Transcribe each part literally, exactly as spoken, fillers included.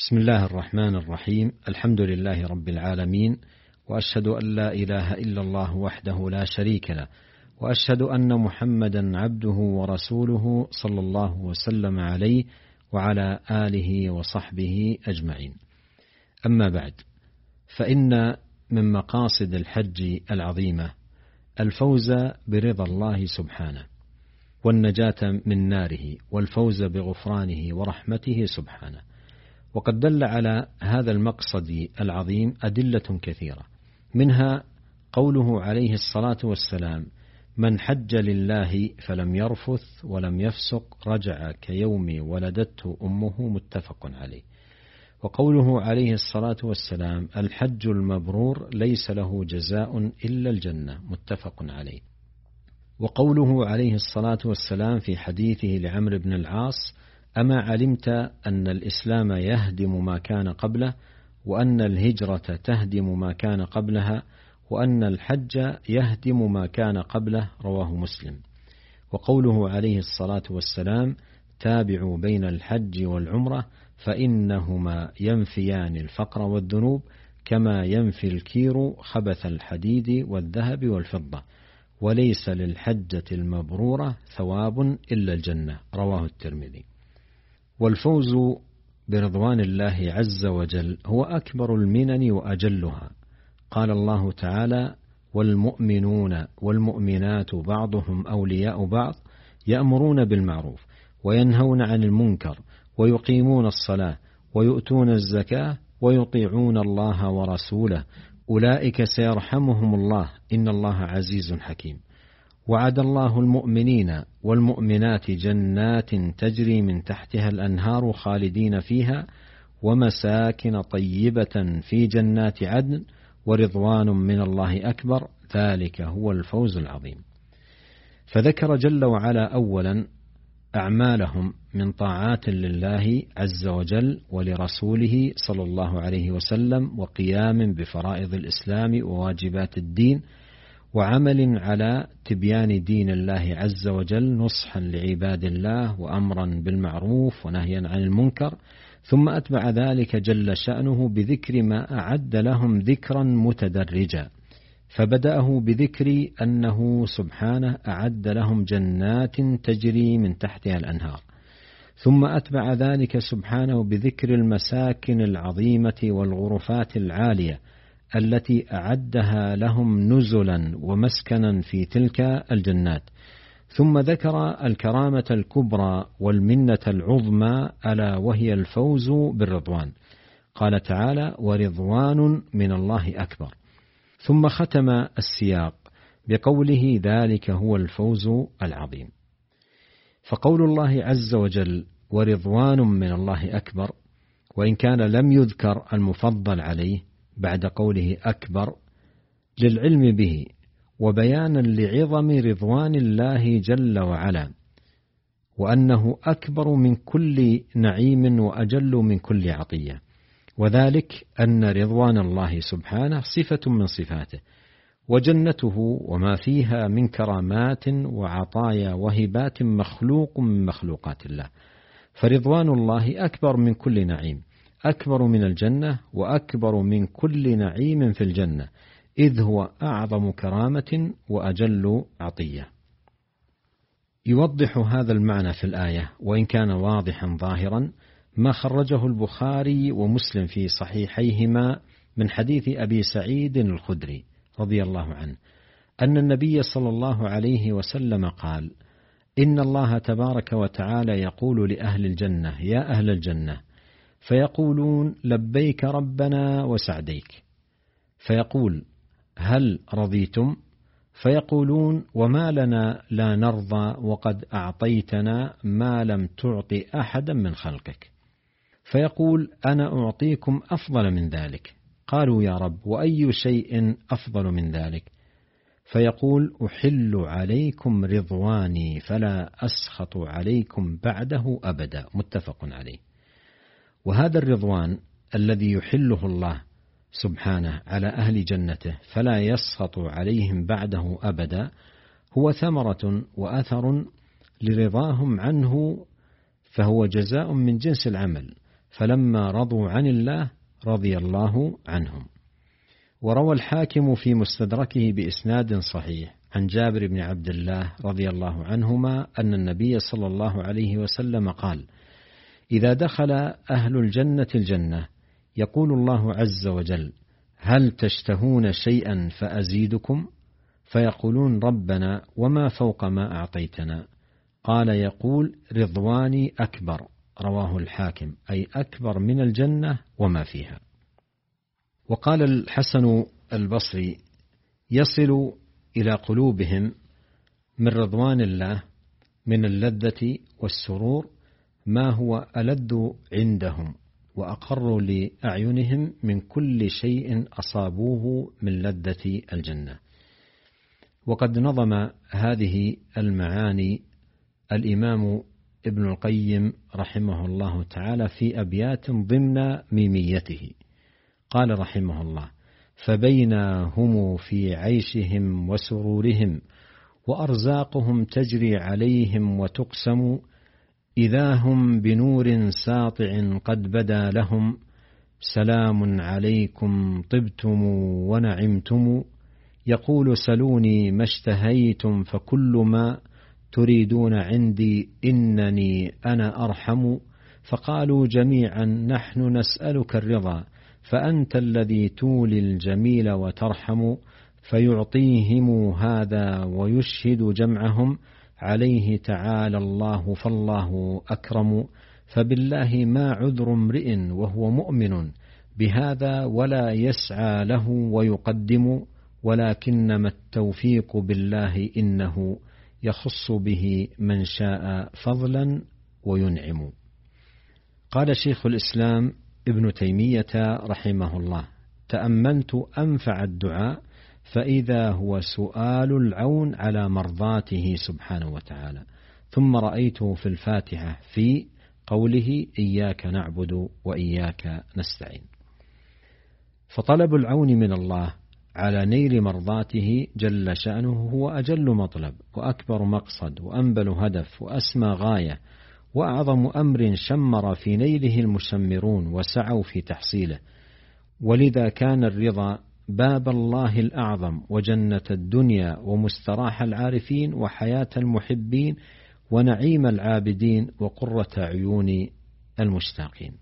بسم الله الرحمن الرحيم. الحمد لله رب العالمين، وأشهد أن لا إله إلا الله وحده لا شريك له، وأشهد أن محمدا عبده ورسوله صلى الله وسلم عليه وعلى آله وصحبه أجمعين. أما بعد، فإن من مقاصد الحج العظيمة الفوز برضا الله سبحانه، والنجاة من ناره، والفوز بغفرانه ورحمته سبحانه. وقد دل على هذا المقصد العظيم أدلة كثيرة، منها قوله عليه الصلاة والسلام: من حج لله فلم يرفث ولم يفسق رجع كيوم ولدته أمه، متفق عليه. وقوله عليه الصلاة والسلام: الحج المبرور ليس له جزاء إلا الجنة، متفق عليه. وقوله عليه الصلاة والسلام في حديثه لعمرو بن العاص: أما علمت أن الإسلام يهدم ما كان قبله، وأن الهجرة تهدم ما كان قبلها، وأن الحج يهدم ما كان قبله، رواه مسلم. وقوله عليه الصلاة والسلام: تابعوا بين الحج والعمرة فإنهما ينفيان الفقر والذنوب كما ينفي الكير خبث الحديد والذهب والفضة، وليس للحجة المبرورة ثواب إلا الجنة، رواه الترمذي. والفوز برضوان الله عز وجل هو أكبر المنن وأجلها. قال الله تعالى: والمؤمنون والمؤمنات بعضهم أولياء بعض يأمرون بالمعروف وينهون عن المنكر ويقيمون الصلاة ويؤتون الزكاة ويطيعون الله ورسوله أولئك سيرحمهم الله إن الله عزيز حكيم. وعد الله المؤمنين والمؤمنات جنات تجري من تحتها الأنهار خالدين فيها ومساكن طيبة في جنات عدن ورضوان من الله أكبر، ذلك هو الفوز العظيم. فذكر جل وعلا أولا أعمالهم من طاعات لله عز وجل ولرسوله صلى الله عليه وسلم، وقيام بفرائض الإسلام وواجبات الدين، وعمل على تبيان دين الله عز وجل نصحا لعباد الله وأمرا بالمعروف ونهيا عن المنكر. ثم أتبع ذلك جل شأنه بذكر ما أعد لهم ذكرا متدرجا، فبدأه بذكر أنه سبحانه أعد لهم جنات تجري من تحتها الأنهار، ثم أتبع ذلك سبحانه بذكر المساكن العظيمة والغرفات العالية التي أعدها لهم نزلا ومسكنا في تلك الجنات، ثم ذكر الكرامة الكبرى والمنة العظمى ألا وهي الفوز بالرضوان. قال تعالى: ورضوان من الله أكبر. ثم ختم السياق بقوله: ذلك هو الفوز العظيم. فقول الله عز وجل ورضوان من الله أكبر، وإن كان لم يذكر المفضل عليه بعد قوله أكبر، للعلم به وبيانا لعظم رضوان الله جل وعلا، وأنه أكبر من كل نعيم وأجل من كل عطية، وذلك أن رضوان الله سبحانه صفة من صفاته، وجنته وما فيها من كرامات وعطايا وهبات مخلوق من مخلوقات الله. فرضوان الله أكبر من كل نعيم، أكبر من الجنة، وأكبر من كل نعيم في الجنة، إذ هو أعظم كرامة وأجل عطية. يوضح هذا المعنى في الآية، وإن كان واضحا ظاهرا، ما خرجه البخاري ومسلم في صحيحيهما من حديث أبي سعيد الخدري رضي الله عنه أن النبي صلى الله عليه وسلم قال: إن الله تبارك وتعالى يقول لأهل الجنة: يا أهل الجنة، فيقولون: لبيك ربنا وسعديك. فيقول: هل رضيتم؟ فيقولون: وما لنا لا نرضى وقد أعطيتنا ما لم تعط أحدا من خلقك. فيقول: أنا أعطيكم أفضل من ذلك. قالوا: يا رب، وأي شيء أفضل من ذلك؟ فيقول: أحل عليكم رضواني فلا أسخط عليكم بعده أبدا، متفق عليه. وهذا الرضوان الذي يحله الله سبحانه على أهل جنته فلا يسخط عليهم بعده أبدا هو ثمرة وأثر لرضاهم عنه، فهو جزاء من جنس العمل، فلما رضوا عن الله رضي الله عنهم. وروى الحاكم في مستدركه بإسناد صحيح عن جابر بن عبد الله رضي الله عنهما أن النبي صلى الله عليه وسلم قال: إذا دخل أهل الجنة الجنة يقول الله عز وجل: هل تشتهون شيئا فأزيدكم؟ فيقولون: ربنا وما فوق ما أعطيتنا؟ قال يقول: رضواني أكبر. رواه الحاكم، أي أكبر من الجنة وما فيها. وقال الحسن البصري: يصل إلى قلوبهم من رضوان الله من اللذة والسرور ما هو ألذ عندهم وأقر لأعينهم من كل شيء أصابوه من لذة الجنة. وقد نظم هذه المعاني الإمام ابن القيم رحمه الله تعالى في أبيات ضمن ميميته. قال رحمه الله: فبينهم في عيشهم وسرورهم وأرزاقهم تجري عليهم وتقسم، إذا هم بنور ساطع قد بدا لهم، سلام عليكم طبتم ونعمتم، يقول: سلوني ما اشتهيتم فكل ما تريدون عندي إنني أنا أرحم. فقالوا جميعا: نحن نسألك الرضا، فأنت الذي تولي الجميل وترحم. فيعطيهم هذا ويشهد جمعهم عليه تعالى الله، فالله أكرم. فبالله ما عذر امرئ وهو مؤمن بهذا ولا يسعى له ويقدم، ولكنما التوفيق بالله إنه يخص به من شاء فضلا وينعم. قال شيخ الإسلام ابن تيمية رحمه الله: تأملت أنفع الدعاء فإذا هو سؤال العون على مرضاته سبحانه وتعالى، ثم رأيته في الفاتحة في قوله: إياك نعبد وإياك نستعين. فطلب العون من الله على نيل مرضاته جل شأنه هو أجل مطلب وأكبر مقصد وأنبل هدف وأسمى غاية وأعظم أمر شمر في نيله المشمرون وسعوا في تحصيله. ولذا كان الرضا باب الله الأعظم وجنة الدنيا ومستراح العارفين وحياة المحبين ونعيم العابدين وقرة عيون المشتاقين.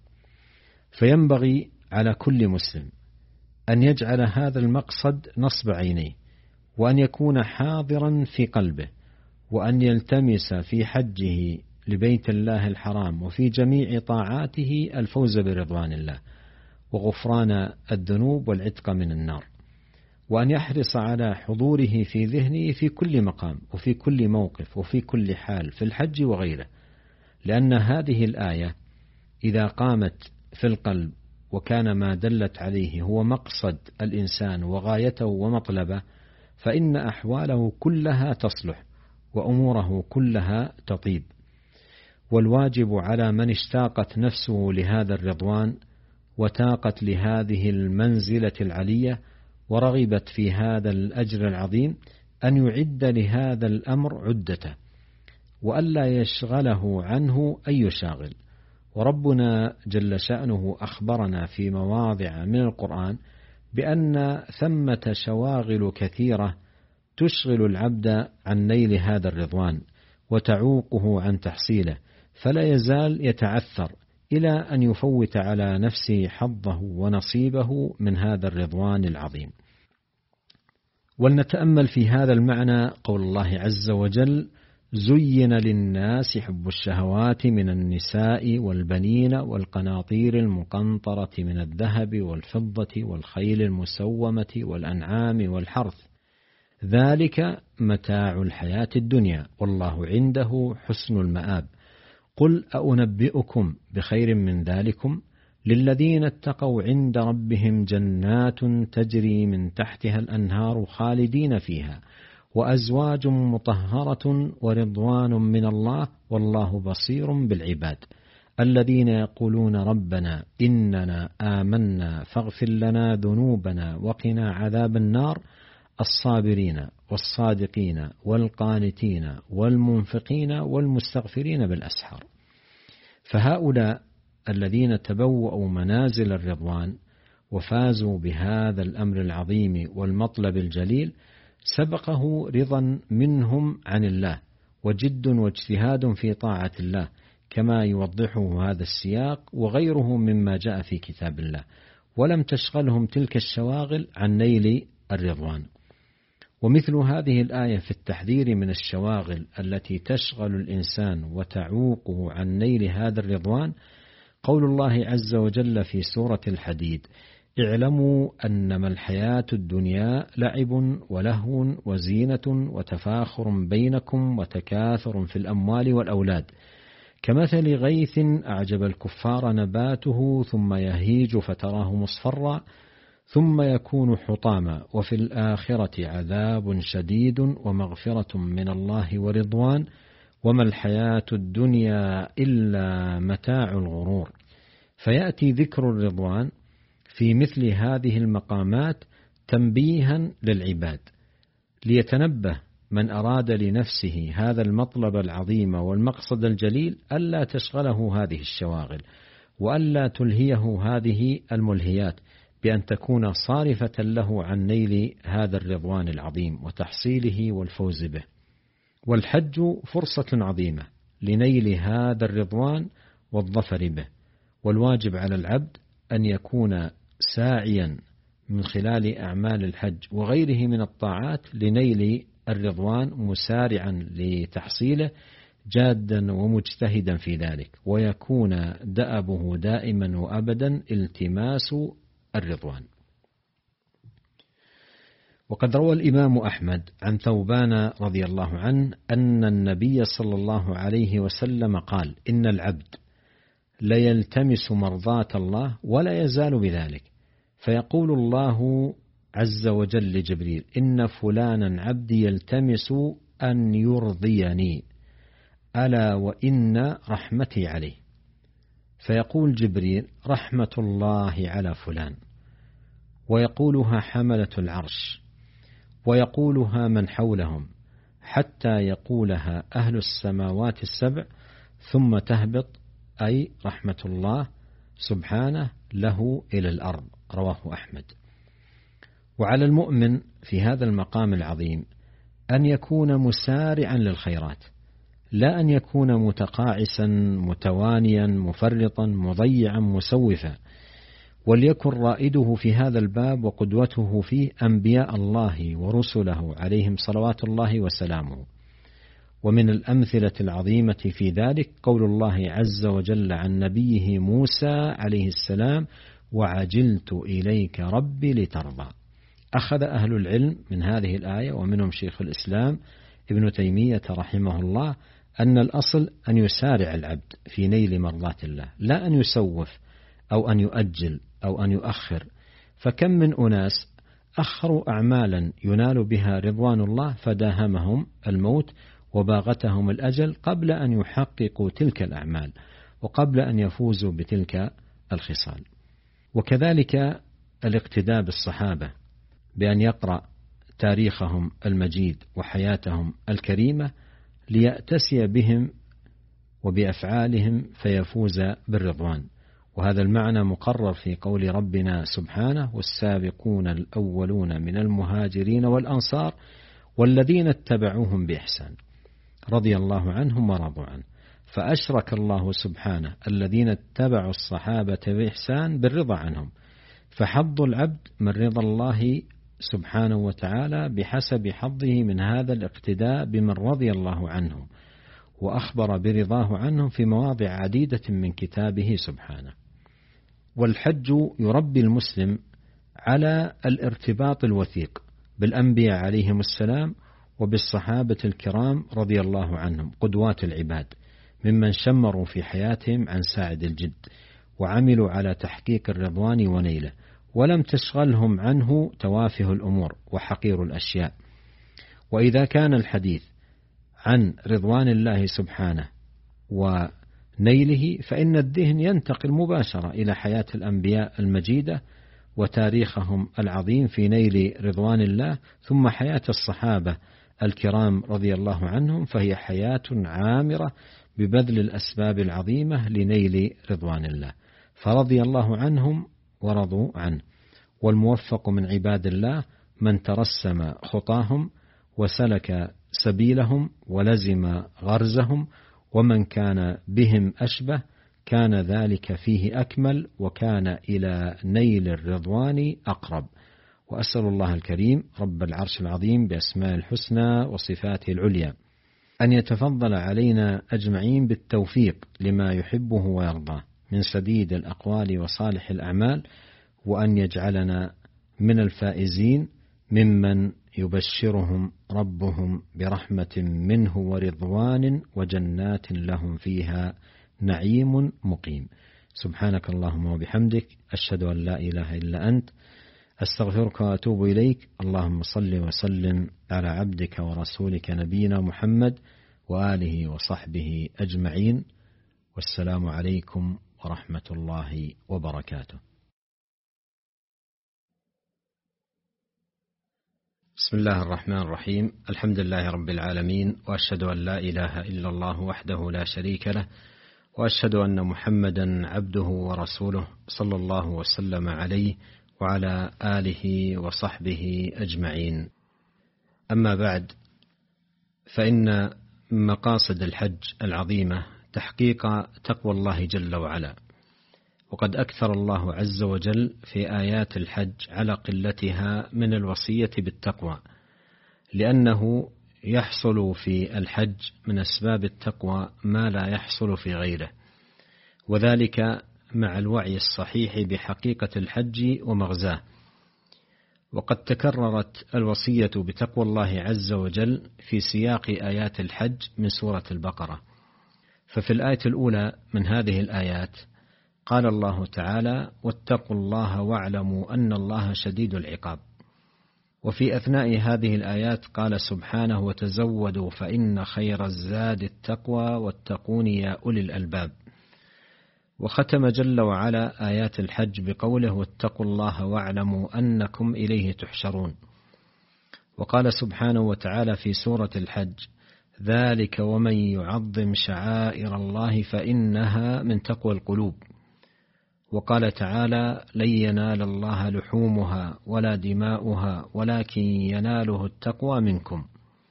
فينبغي على كل مسلم أن يجعل هذا المقصد نصب عينيه، وأن يكون حاضرا في قلبه، وأن يلتمس في حجه لبيت الله الحرام وفي جميع طاعاته الفوز برضوان الله وغفران الذنوب والعتق من النار، وأن يحرص على حضوره في ذهنه في كل مقام وفي كل موقف وفي كل حال في الحج وغيره، لأن هذه الآية إذا قامت في القلب وكان ما دلت عليه هو مقصد الإنسان وغايته ومطلبه، فإن أحواله كلها تصلح وأموره كلها تطيب. والواجب على من اشتاقت نفسه لهذا الرضوان وتاقت لهذه المنزلة العلية ورغبت في هذا الأجر العظيم أن يعد لهذا الأمر عدته، وألا يشغله عنه أي شاغل. وربنا جل شأنه أخبرنا في مواضع من القرآن بأن ثمة شواغل كثيرة تشغل العبد عن نيل هذا الرضوان وتعوقه عن تحصيله، فلا يزال يتعثر إلى أن يفوت على نفسه حظه ونصيبه من هذا الرضوان العظيم. ولنتأمل في هذا المعنى قول الله عز وجل: زين للناس حب الشهوات من النساء والبنين والقناطير المقنطرة من الذهب والفضة والخيل المسومة والأنعام والحرث، ذلك متاع الحياة الدنيا والله عنده حسن المآب. قل أنبئكم بخير من ذلكم للذين اتقوا عند ربهم جنات تجري من تحتها الأنهار خالدين فيها وأزواج مطهرة ورضوان من الله والله بصير بالعباد، الذين يقولون ربنا إننا آمنا فاغفر لنا ذنوبنا وقنا عذاب النار، الصابرين والصادقين والقانتين والمنفقين والمستغفرين بالأسحار. فهؤلاء الذين تبوأوا منازل الرضوان وفازوا بهذا الأمر العظيم والمطلب الجليل سبقه رضا منهم عن الله وجد واجتهاد في طاعة الله، كما يوضحه هذا السياق وغيره مما جاء في كتاب الله، ولم تشغلهم تلك الشواغل عن نيل الرضوان. ومثل هذه الآية في التحذير من الشواغل التي تشغل الإنسان وتعوقه عن نيل هذا الرضوان قول الله عز وجل في سورة الحديد: اعلموا أنما الحياة الدنيا لعب ولهو وزينة وتفاخر بينكم وتكاثر في الأموال والأولاد كمثل غيث أعجب الكفار نباته ثم يهيج فتراه مصفرا ثم يكون حطاما وفي الآخرة عذاب شديد ومغفرة من الله ورضوان وما الحياة الدنيا إلا متاع الغرور. فيأتي ذكر الرضوان في مثل هذه المقامات تنبيها للعباد ليتنبه من أراد لنفسه هذا المطلب العظيم والمقصد الجليل ألا تشغله هذه الشواغل وألا تلهيه هذه الملهيات بأن تكون صارفة له عن نيل هذا الرضوان العظيم وتحصيله والفوز به. والحج فرصة عظيمة لنيل هذا الرضوان والظفر به، والواجب على العبد أن يكون ساعيا من خلال أعمال الحج وغيره من الطاعات لنيل الرضوان مسارعا لتحصيله جادا ومجتهدا في ذلك، ويكون دأبه دائما وأبدا التماس الرضوان. وقد روى الإمام أحمد عن ثوبان رضي الله عنه أن النبي صلى الله عليه وسلم قال: إن العبد ليلتمس مرضاة الله ولا يزال بذلك، فيقول الله عز وجل لجبريل: إن فلانا عبدي يلتمس أن يرضيني ألا وإن رحمتي عليه، فيقول جبريل: رحمة الله على فلان، ويقولها حملة العرش ويقولها من حولهم حتى يقولها أهل السماوات السبع ثم تهبط، أي رحمة الله سبحانه له إلى الأرض. رواه أحمد. وعلى المؤمن في هذا المقام العظيم أن يكون مسارعا للخيرات، لا أن يكون متقاعسا متوانيا مفرطا مضيعا مسوفا، وليكن رائده في هذا الباب وقدوته فيه أنبياء الله ورسله عليهم صلوات الله وسلامه. ومن الأمثلة العظيمة في ذلك قول الله عز وجل عن نبيه موسى عليه السلام: وعجلت إليك ربي لترضى. أخذ أهل العلم من هذه الآية ومنهم شيخ الإسلام ابن تيمية رحمه الله أن الأصل أن يسارع العبد في نيل مرضات الله، لا أن يسوف أو أن يؤجل أو أن يؤخر. فكم من أناس أخروا أعمالا ينال بها رضوان الله فداهمهم الموت وباغتهم الأجل قبل أن يحققوا تلك الأعمال وقبل أن يفوزوا بتلك الخصال. وكذلك الاقتداء بالصحابة بأن يقرأ تاريخهم المجيد وحياتهم الكريمة ليأتسي بهم وبأفعالهم فيفوز بالرضوان. وهذا المعنى مقرر في قول ربنا سبحانه: والسابقون الأولون من المهاجرين والأنصار والذين اتبعوهم بإحسان رضي الله عنهم ورضوا عنه. فأشرك الله سبحانه الذين اتبعوا الصحابة بإحسان بالرضا عنهم، فحظ العبد من رضا الله سبحانه وتعالى بحسب حظه من هذا الاقتداء بمن رضي الله عنهم، وأخبر برضاه عنهم في مواضع عديدة من كتابه سبحانه. والحج يربي المسلم على الارتباط الوثيق بالأنبياء عليهم السلام وبالصحابة الكرام رضي الله عنهم قدوات العباد، ممن شمروا في حياتهم عن ساعد الجد وعملوا على تحقيق الرضوان ونيله، ولم تشغلهم عنه توافه الأمور وحقير الأشياء. وإذا كان الحديث عن رضوان الله سبحانه ونيله فإن الذهن ينتقل مباشرة إلى حياة الأنبياء المجيدة وتاريخهم العظيم في نيل رضوان الله، ثم حياة الصحابة الكرام رضي الله عنهم، فهي حياة عامرة ببذل الأسباب العظيمة لنيل رضوان الله، فرضي الله عنهم ورضوا عنه. والموفق من عباد الله من ترسم خطاهم وسلك سبيلهم ولزم غرزهم، ومن كان بهم أشبه كان ذلك فيه أكمل، وكان إلى نيل الرضوان أقرب. وأسأل الله الكريم رب العرش العظيم بأسماء الحسنى وصفاته العليا أن يتفضل علينا أجمعين بالتوفيق لما يحبه ويرضاه من سديد الأقوال وصالح الأعمال، وأن يجعلنا من الفائزين ممن يبشرهم ربهم برحمة منه ورضوان وجنات لهم فيها نعيم مقيم. سبحانك اللهم وبحمدك، أشهد أن لا إله إلا أنت، أستغفرك وأتوب إليك. اللهم صل وسلم على عبدك ورسولك نبينا محمد وآله وصحبه أجمعين، والسلام عليكم ورحمة الله وبركاته. بسم الله الرحمن الرحيم. الحمد لله رب العالمين، وأشهد أن لا إله إلا الله وحده لا شريك له، وأشهد أن محمدا عبده ورسوله صلى الله وسلم عليه وعلى آله وصحبه أجمعين. أما بعد، فإن مقاصد الحج العظيمة تحقيق تقوى الله جل وعلا، وقد أكثر الله عز وجل في آيات الحج على قلتها من الوصية بالتقوى، لأنه يحصل في الحج من أسباب التقوى ما لا يحصل في غيره، وذلك مع الوعي الصحيح بحقيقة الحج ومغزاه. وقد تكررت الوصية بتقوى الله عز وجل في سياق آيات الحج من سورة البقرة. ففي الآية الأولى من هذه الآيات قال الله تعالى: واتقوا الله واعلموا أن الله شديد العقاب. وفي أثناء هذه الآيات قال سبحانه: وتزودوا فإن خير الزاد التقوى واتقون يا أولي الألباب. وختم جل وعلا آيات الحج بقوله: واتقوا الله واعلموا أنكم إليه تحشرون. وقال سبحانه وتعالى في سورة الحج: ذلك ومن يعظم شعائر الله فإنها من تقوى القلوب. وقال تعالى: لن ينال الله لحومها ولا دماؤها ولكن يناله التقوى منكم.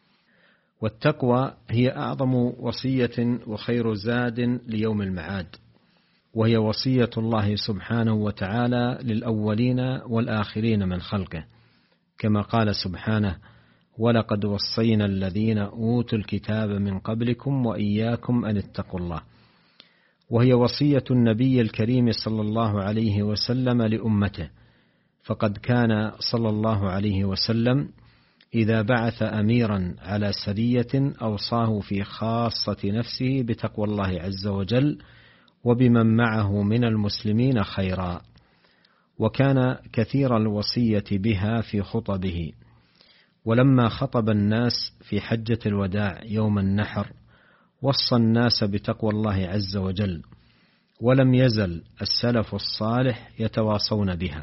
والتقوى هي أعظم وصية وخير زاد ليوم المعاد، وهي وصية الله سبحانه وتعالى للأولين والآخرين من خلقه، كما قال سبحانه: ولقد وصينا الذين أوتوا الكتاب من قبلكم وإياكم أن اتقوا الله. وهي وصية النبي الكريم صلى الله عليه وسلم لأمته، فقد كان صلى الله عليه وسلم إذا بعث أميرا على سرية أوصاه في خاصة نفسه بتقوى الله عز وجل وبمن معه من المسلمين خيرا، وكان كثير الوصية بها في خطبه. ولما خطب الناس في حجة الوداع يوم النحر وصى الناس بتقوى الله عز وجل، ولم يزل السلف الصالح يتواصون بها،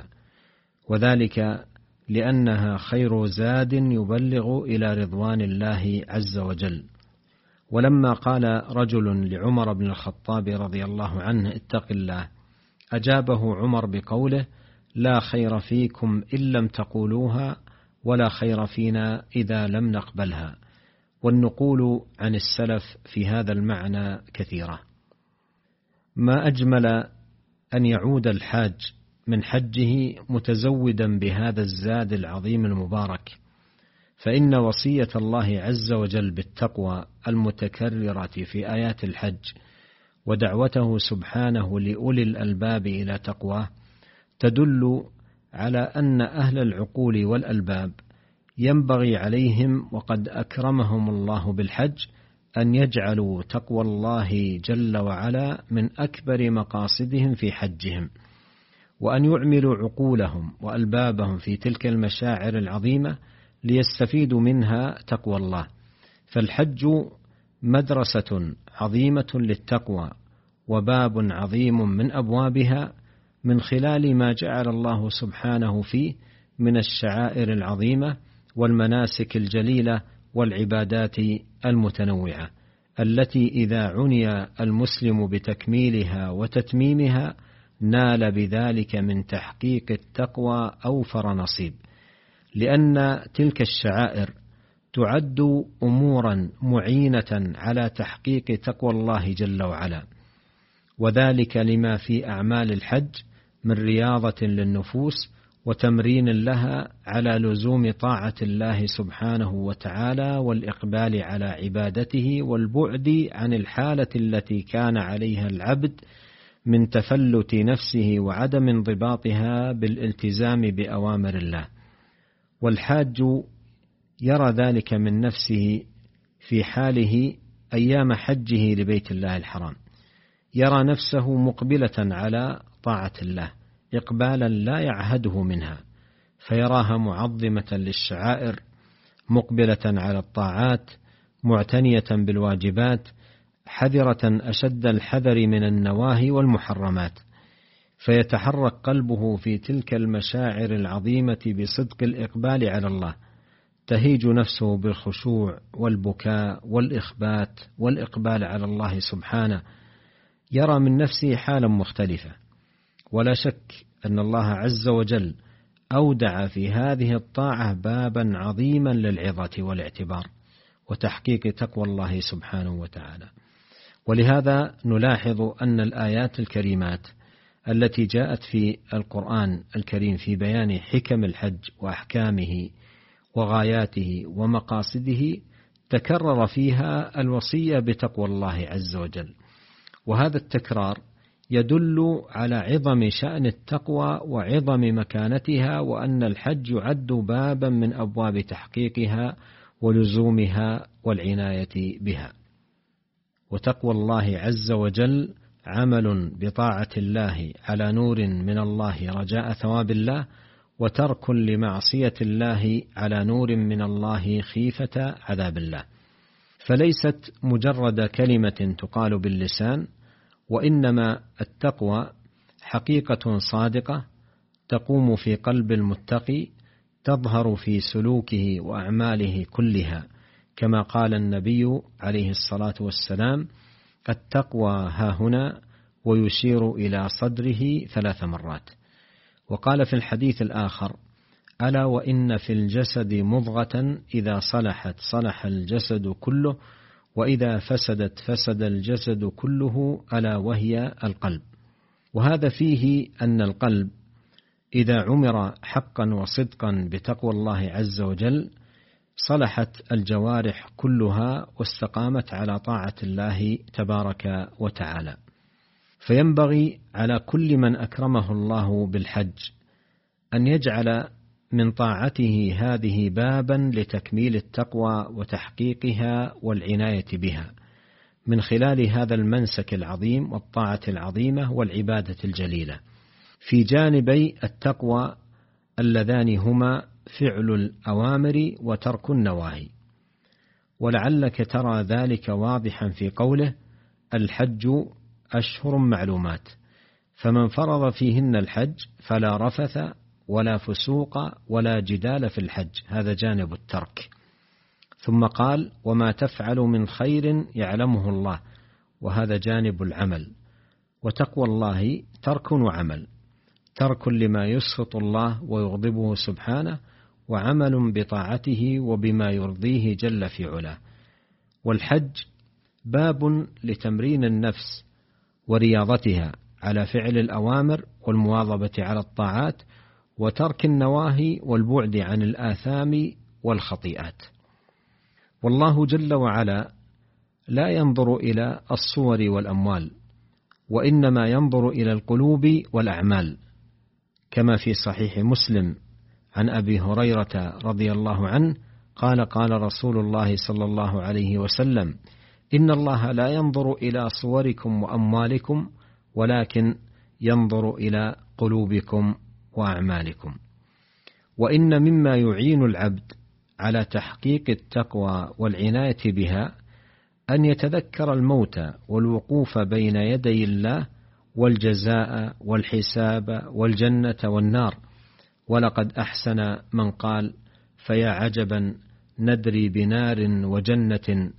وذلك لأنها خير زاد يبلغ إلى رضوان الله عز وجل. ولما قال رجل لعمر بن الخطاب رضي الله عنه: اتق الله، أجابه عمر بقوله: لا خير فيكم إن لم تقولوها، ولا خير فينا إذا لم نقبلها. والنقول عن السلف في هذا المعنى كثيرة. ما أجمل أن يعود الحاج من حجه متزودا بهذا الزاد العظيم المبارك، فإن وصية الله عز وجل بالتقوى المتكررة في آيات الحج ودعوته سبحانه لأولي الألباب إلى تقواه تدل على أن أهل العقول والألباب ينبغي عليهم، وقد أكرمهم الله بالحج، أن يجعلوا تقوى الله جل وعلا من أكبر مقاصدهم في حجهم، وأن يعملوا عقولهم وألبابهم في تلك المشاعر العظيمة ليستفيدوا منها تقوى الله. فالحج مدرسة عظيمة للتقوى، وباب عظيم من أبوابها، من خلال ما جعل الله سبحانه فيه من الشعائر العظيمة والمناسك الجليلة والعبادات المتنوعة. التي إذا عني المسلم بتكميلها وتتميمها نال بذلك من تحقيق التقوى أوفر نصيب، لأن تلك الشعائر تعد أمورا معينة على تحقيق تقوى الله جل وعلا، وذلك لما في أعمال الحج من رياضة للنفوس وتمرين لها على لزوم طاعة الله سبحانه وتعالى والإقبال على عبادته والبعد عن الحالة التي كان عليها العبد من تفلت نفسه وعدم انضباطها بالالتزام بأوامر الله. والحاج يرى ذلك من نفسه في حاله أيام حجه لبيت الله الحرام، يرى نفسه مقبلة على طاعة الله إقبالا لا يعهده منها، فيراها معظمة للشعائر، مقبلة على الطاعات، معتنية بالواجبات، حذرة أشد الحذر من النواهي والمحرمات، فيتحرك قلبه في تلك المشاعر العظيمة بصدق الإقبال على الله، تهيج نفسه بالخشوع والبكاء والإخبات والإقبال على الله سبحانه، يرى من نفسه حالا مختلفة. ولا شك أن الله عز وجل أودع في هذه الطاعة بابا عظيما للعظة والاعتبار وتحقيق تقوى الله سبحانه وتعالى. ولهذا نلاحظ أن الآيات الكريمات التي جاءت في القرآن الكريم في بيان حكم الحج وأحكامه وغاياته ومقاصده تكرر فيها الوصية بتقوى الله عز وجل، وهذا التكرار يدل على عظم شأن التقوى وعظم مكانتها، وأن الحج يعد بابا من أبواب تحقيقها ولزومها والعناية بها. وتقوى الله عز وجل عمل بطاعة الله على نور من الله رجاء ثواب الله، وترك لمعصية الله على نور من الله خيفة عذاب الله، فليست مجرد كلمة تقال باللسان، وإنما التقوى حقيقة صادقة تقوم في قلب المتقي، تظهر في سلوكه وأعماله كلها، كما قال النبي عليه الصلاة والسلام: التقوى هاهنا، ويشير إلى صدره ثلاث مرات. وقال في الحديث الآخر: ألا وإن في الجسد مضغة إذا صلحت صلح الجسد كله، وإذا فسدت فسد الجسد كله، ألا وهي القلب. وهذا فيه أن القلب إذا عمر حقا وصدقا بتقوى الله عز وجل صلحت الجوارح كلها واستقامت على طاعة الله تبارك وتعالى. فينبغي على كل من أكرمه الله بالحج أن يجعل من طاعته هذه بابا لتكميل التقوى وتحقيقها والعناية بها، من خلال هذا المنسك العظيم والطاعة العظيمة والعبادة الجليلة، في جانبي التقوى اللذان هما فعل الأوامر وترك النواهي. ولعلك ترى ذلك واضحا في قوله: الحج أشهر معلومات، فمن فرض فيهن الحج فلا رفث ولا فسوق ولا جدال في الحج، هذا جانب الترك. ثم قال: وما تفعل من خير يعلمه الله، وهذا جانب العمل. وتقوى الله ترك وعمل، ترك لما يسخط الله ويغضبه سبحانه، وعمل بطاعته وبما يرضيه جل في علاه. والحج باب لتمرين النفس ورياضتها على فعل الأوامر والمواظبة على الطاعات، وترك النواهي والبعد عن الآثام والخطيئات. والله جل وعلا لا ينظر إلى الصور والأموال، وإنما ينظر إلى القلوب والأعمال، كما في صحيح مسلم عن أبي هريرة رضي الله عنه قال: قال رسول الله صلى الله عليه وسلم: إن الله لا ينظر إلى صوركم وأموالكم، ولكن ينظر إلى قلوبكم وأعمالكم. وإن مما يعين العبد على تحقيق التقوى والعناية بها أن يتذكر الموت والوقوف بين يدي الله والجزاء والحساب والجنة والنار. ولقد أحسن من قال: فيا عجبا ندري بنار وجنة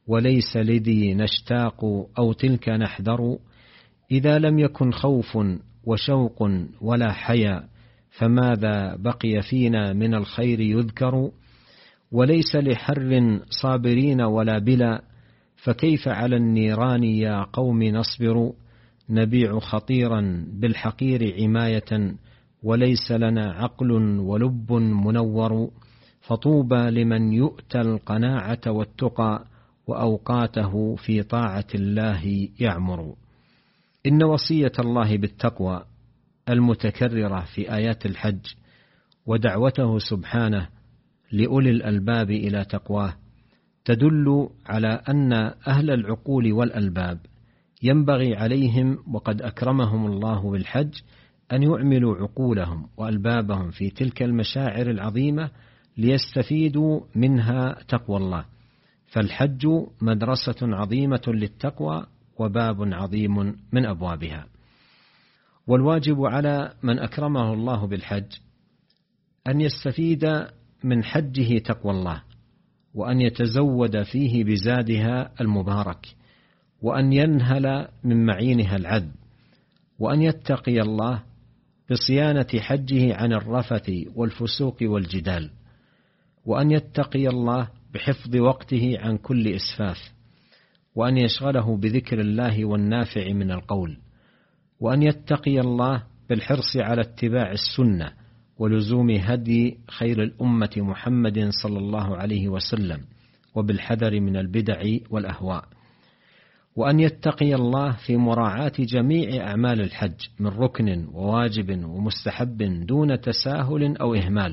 وليس لذي نشتاق أو تلك نحذر، إذا لم يكن خوف وشوق ولا حيا، فماذا بقي فينا من الخير يذكر؟ وليس لحر صابرين ولا بلا، فكيف على النيران يا قوم نصبر؟ نبيع خطيرا بالحقير عماية، وليس لنا عقل ولب منور، فطوبى لمن يؤتى القناعة والتقى، وأوقاته في طاعة الله يعمر. إن وصية الله بالتقوى المتكررة في آيات الحج ودعوته سبحانه لأولي الألباب إلى تقواه تدل على أن أهل العقول والألباب ينبغي عليهم، وقد أكرمهم الله بالحج، أن يعملوا عقولهم وألبابهم في تلك المشاعر العظيمة ليستفيدوا منها تقوى الله. فالحج مدرسة عظيمة للتقوى وباب عظيم من أبوابها. والواجب على من أكرمه الله بالحج أن يستفيد من حجه تقوى الله، وأن يتزود فيه بزادها المبارك، وأن ينهل من معينها العذب، وأن يتقي الله بصيانة حجه عن الرفث والفسوق والجدال، وأن يتقي الله بحفظ وقته عن كل إسفاف، وأن يشغله بذكر الله والنافع من القول، وأن يتقي الله بالحرص على اتباع السنة ولزوم هدي خير الأمة محمد صلى الله عليه وسلم، وبالحذر من البدع والأهواء، وأن يتقي الله في مراعاة جميع أعمال الحج من ركن وواجب ومستحب دون تساهل أو إهمال،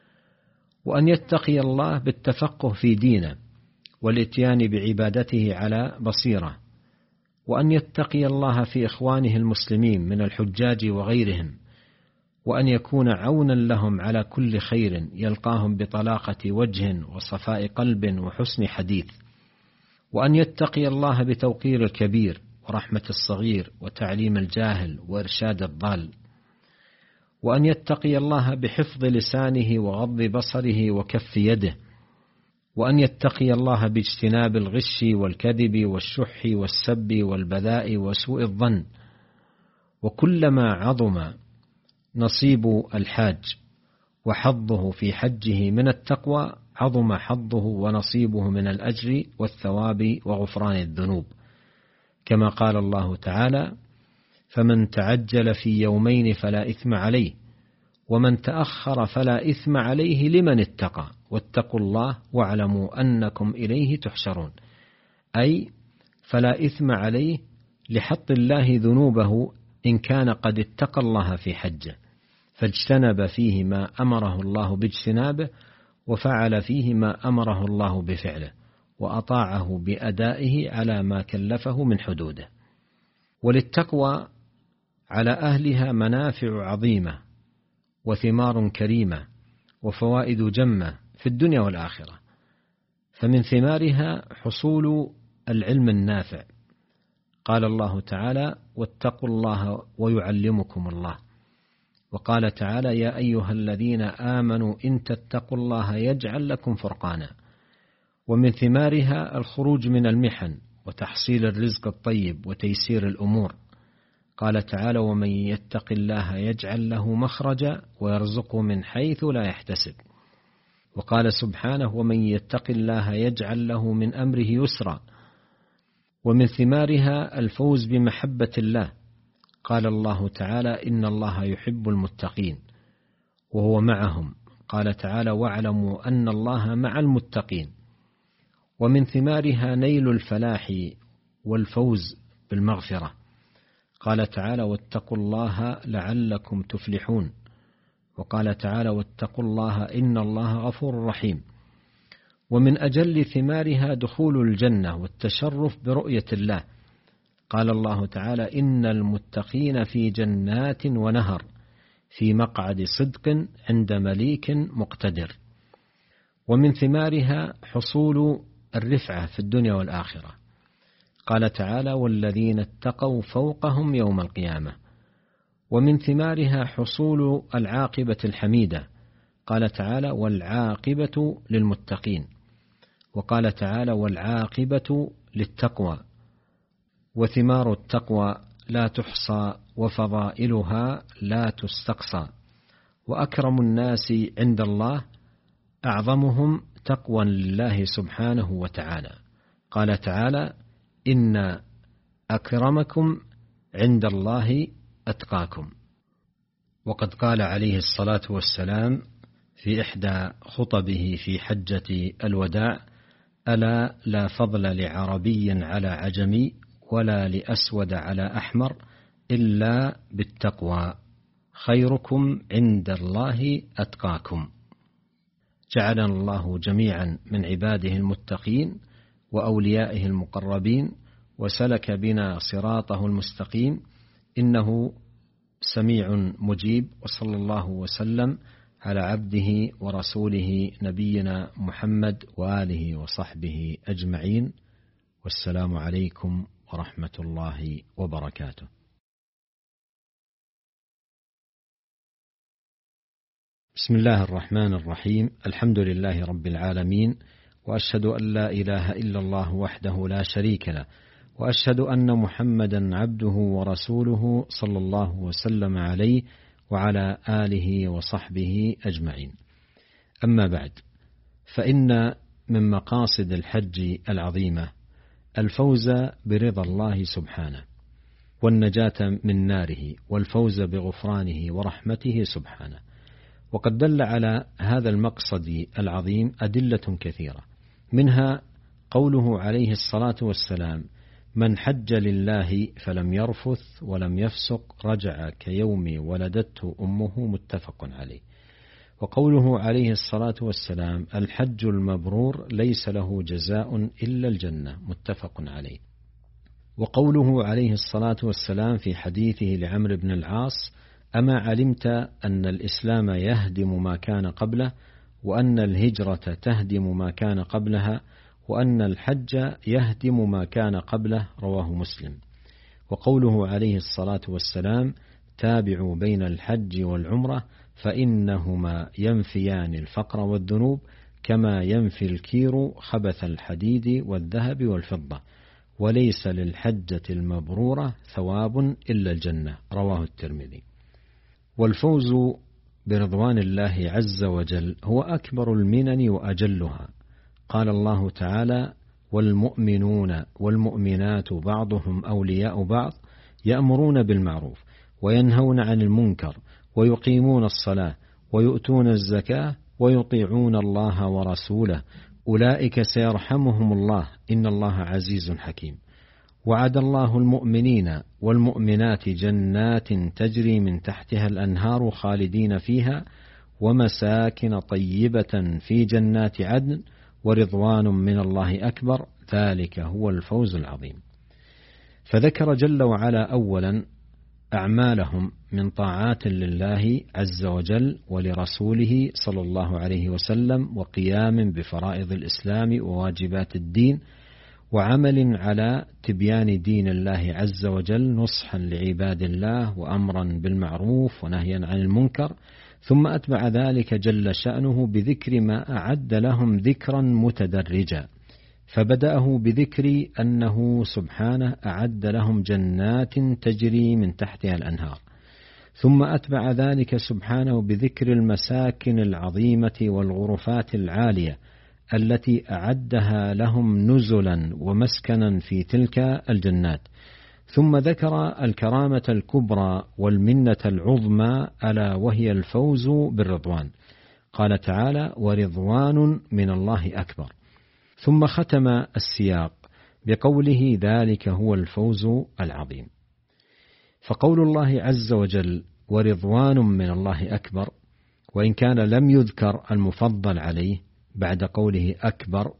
وأن يتقي الله بالتفقه في دينه والإتيان بعبادته على بصيرة، وأن يتقي الله في إخوانه المسلمين من الحجاج وغيرهم، وأن يكون عونا لهم على كل خير يلقاهم بطلاقة وجه وصفاء قلب وحسن حديث، وأن يتقي الله بتوقير الكبير ورحمة الصغير وتعليم الجاهل وإرشاد الضال، وأن يتقي الله بحفظ لسانه وغض بصره وكف يده، وأن يتقي الله باجتناب الغش والكذب والشح والسب والبذاء وسوء الظن. وكلما عظم نصيب الحاج وحظه في حجه من التقوى عظم حظه ونصيبه من الأجر والثواب وغفران الذنوب، كما قال الله تعالى: فمن تعجل في يومين فلا إثم عليه، ومن تأخر فلا إثم عليه لمن اتقى، واتقوا الله واعلموا أنكم إليه تحشرون. أي فلا إثم عليه لحط الله ذنوبه إن كان قد اتقى الله في حجه، فاجتنب فيه ما أمره الله باجتنابه، وفعل فيه ما أمره الله بفعله، وأطاعه بأدائه على ما كلفه من حدوده. وللتقوى على أهلها منافع عظيمة وثمار كريمة وفوائد جمة في الدنيا والآخرة. فمن ثمارها حصول العلم النافع، قال الله تعالى: واتقوا الله ويعلمكم الله. وقال تعالى: يا أيها الذين آمنوا إن تتقوا الله يجعل لكم فرقانا. ومن ثمارها الخروج من المحن وتحصيل الرزق الطيب وتيسير الأمور، قال تعالى: ومن يتق الله يجعل له مخرجا ويرزقه من حيث لا يحتسب. وقال سبحانه: ومن يتق الله يجعل له من أمره يسرا. ومن ثمارها الفوز بمحبة الله، قال الله تعالى: إن الله يحب المتقين وهو معهم، قال تعالى: واعلموا أن الله مع المتقين. ومن ثمارها نيل الفلاح والفوز بالمغفرة، قال تعالى: واتقوا الله لعلكم تفلحون. وقال تعالى: واتقوا الله إن الله غفور رحيم. ومن أجل ثمارها دخول الجنة والتشرف برؤية الله، قال الله تعالى: إن المتقين في جنات ونهر في مقعد صدق عند مليك مقتدر. ومن ثمارها حصول الرفعة في الدنيا والآخرة، قال تعالى: والذين اتقوا فوقهم يوم القيامة. ومن ثمارها حصول العاقبة الحميدة، قال تعالى: والعاقبة للمتقين. وقال تعالى: والعاقبة للتقوى، وثمار التقوى لا تحصى، وفضائلها لا تستقصى، وأكرم الناس عند الله أعظمهم تقوى لله سبحانه وتعالى. قال تعالى: إن أكرمكم عند الله أتقاكم. وقد قال عليه الصلاة والسلام في إحدى خطبه في حجة الوداع: ألا لا فضل لعربي على عجمي ولا لأسود على أحمر إلا بالتقوى، خيركم عند الله أتقاكم. جعلنا الله جميعا من عباده المتقين وأوليائه المقربين، وسلك بنا صراطه المستقيم، إنه سميع مجيب. وصلى الله وسلم على عبده ورسوله نبينا محمد وآله وصحبه أجمعين، والسلام عليكم ورحمة الله وبركاته. بسم الله الرحمن الرحيم. الحمد لله رب العالمين، وأشهد أن لا إله إلا الله وحده لا شريك له، وأشهد أن محمدا عبده ورسوله صلى الله وسلم عليه وعلى آله وصحبه أجمعين. أما بعد، فإن من مقاصد الحج العظيمة الفوز برضا الله سبحانه، والنجاة من ناره، والفوز بغفرانه ورحمته سبحانه. وقد دل على هذا المقصد العظيم أدلة كثيرة، منها قوله عليه الصلاة والسلام: من حج لله فلم يرفث ولم يفسق رجع كيوم ولدته أمه، متفق عليه. وقوله عليه الصلاة والسلام: الحج المبرور ليس له جزاء إلا الجنة، متفق عليه. وقوله عليه الصلاة والسلام في حديثه لعمرو بن العاص: أما علمت أن الإسلام يهدم ما كان قبله، وأن الهجرة تهدم ما كان قبلها، وأن الحج يهدم ما كان قبله، رواه مسلم. وقوله عليه الصلاة والسلام: تابعوا بين الحج والعمرة فإنهما ينفيان الفقر والذنوب كما ينفي الكير خبث الحديد والذهب والفضة، وليس للحجة المبرورة ثواب إلا الجنة، رواه الترمذي. والفوز برضوان الله عز وجل هو أكبر المنن وأجلها. قال الله تعالى: والمؤمنون والمؤمنات بعضهم أولياء بعض يأمرون بالمعروف وينهون عن المنكر ويقيمون الصلاة ويؤتون الزكاة ويطيعون الله ورسوله أولئك سيرحمهم الله إن الله عزيز حكيم. وعد الله المؤمنين والمؤمنات جنات تجري من تحتها الأنهار خالدين فيها ومساكن طيبة في جنات عدن ورضوان من الله أكبر، ذلك هو الفوز العظيم. فذكر جل وعلا أولا أعمالهم من طاعات لله عز وجل ولرسوله صلى الله عليه وسلم، وقيام بفرائض الإسلام وواجبات الدين، وعمل على تبيان دين الله عز وجل نصحا لعباد الله وأمرا بالمعروف ونهيا عن المنكر. ثم أتبع ذلك جل شأنه بذكر ما أعد لهم ذكرا متدرجا، فبدأه بذكر أنه سبحانه أعد لهم جنات تجري من تحتها الأنهار، ثم أتبع ذلك سبحانه بذكر المساكن العظيمة والغرفات العالية التي أعدها لهم نزلا ومسكنا في تلك الجنات، ثم ذكر الكرامة الكبرى والمنة العظمى ألا وهي الفوز بالرضوان. قال تعالى: ورضوان من الله أكبر. ثم ختم السياق بقوله: ذلك هو الفوز العظيم. فقول الله عز وجل ورضوان من الله أكبر، وإن كان لم يذكر المفضل عليه بعد قوله أكبر،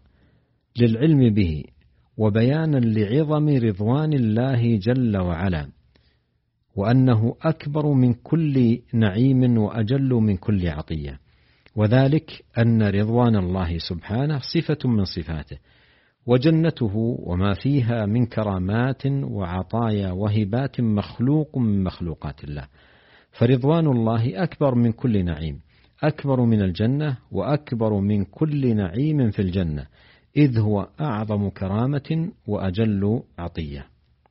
للعلم به وبيانا لعظم رضوان الله جل وعلا، وأنه أكبر من كل نعيم وأجل من كل عطية، وذلك أن رضوان الله سبحانه صفة من صفاته، وجنته وما فيها من كرامات وعطايا وهبات مخلوق من مخلوقات الله. فرضوان الله أكبر من كل نعيم، أكبر من الجنة وأكبر من كل نعيم في الجنة، إذ هو أعظم كرامة وأجل عطية.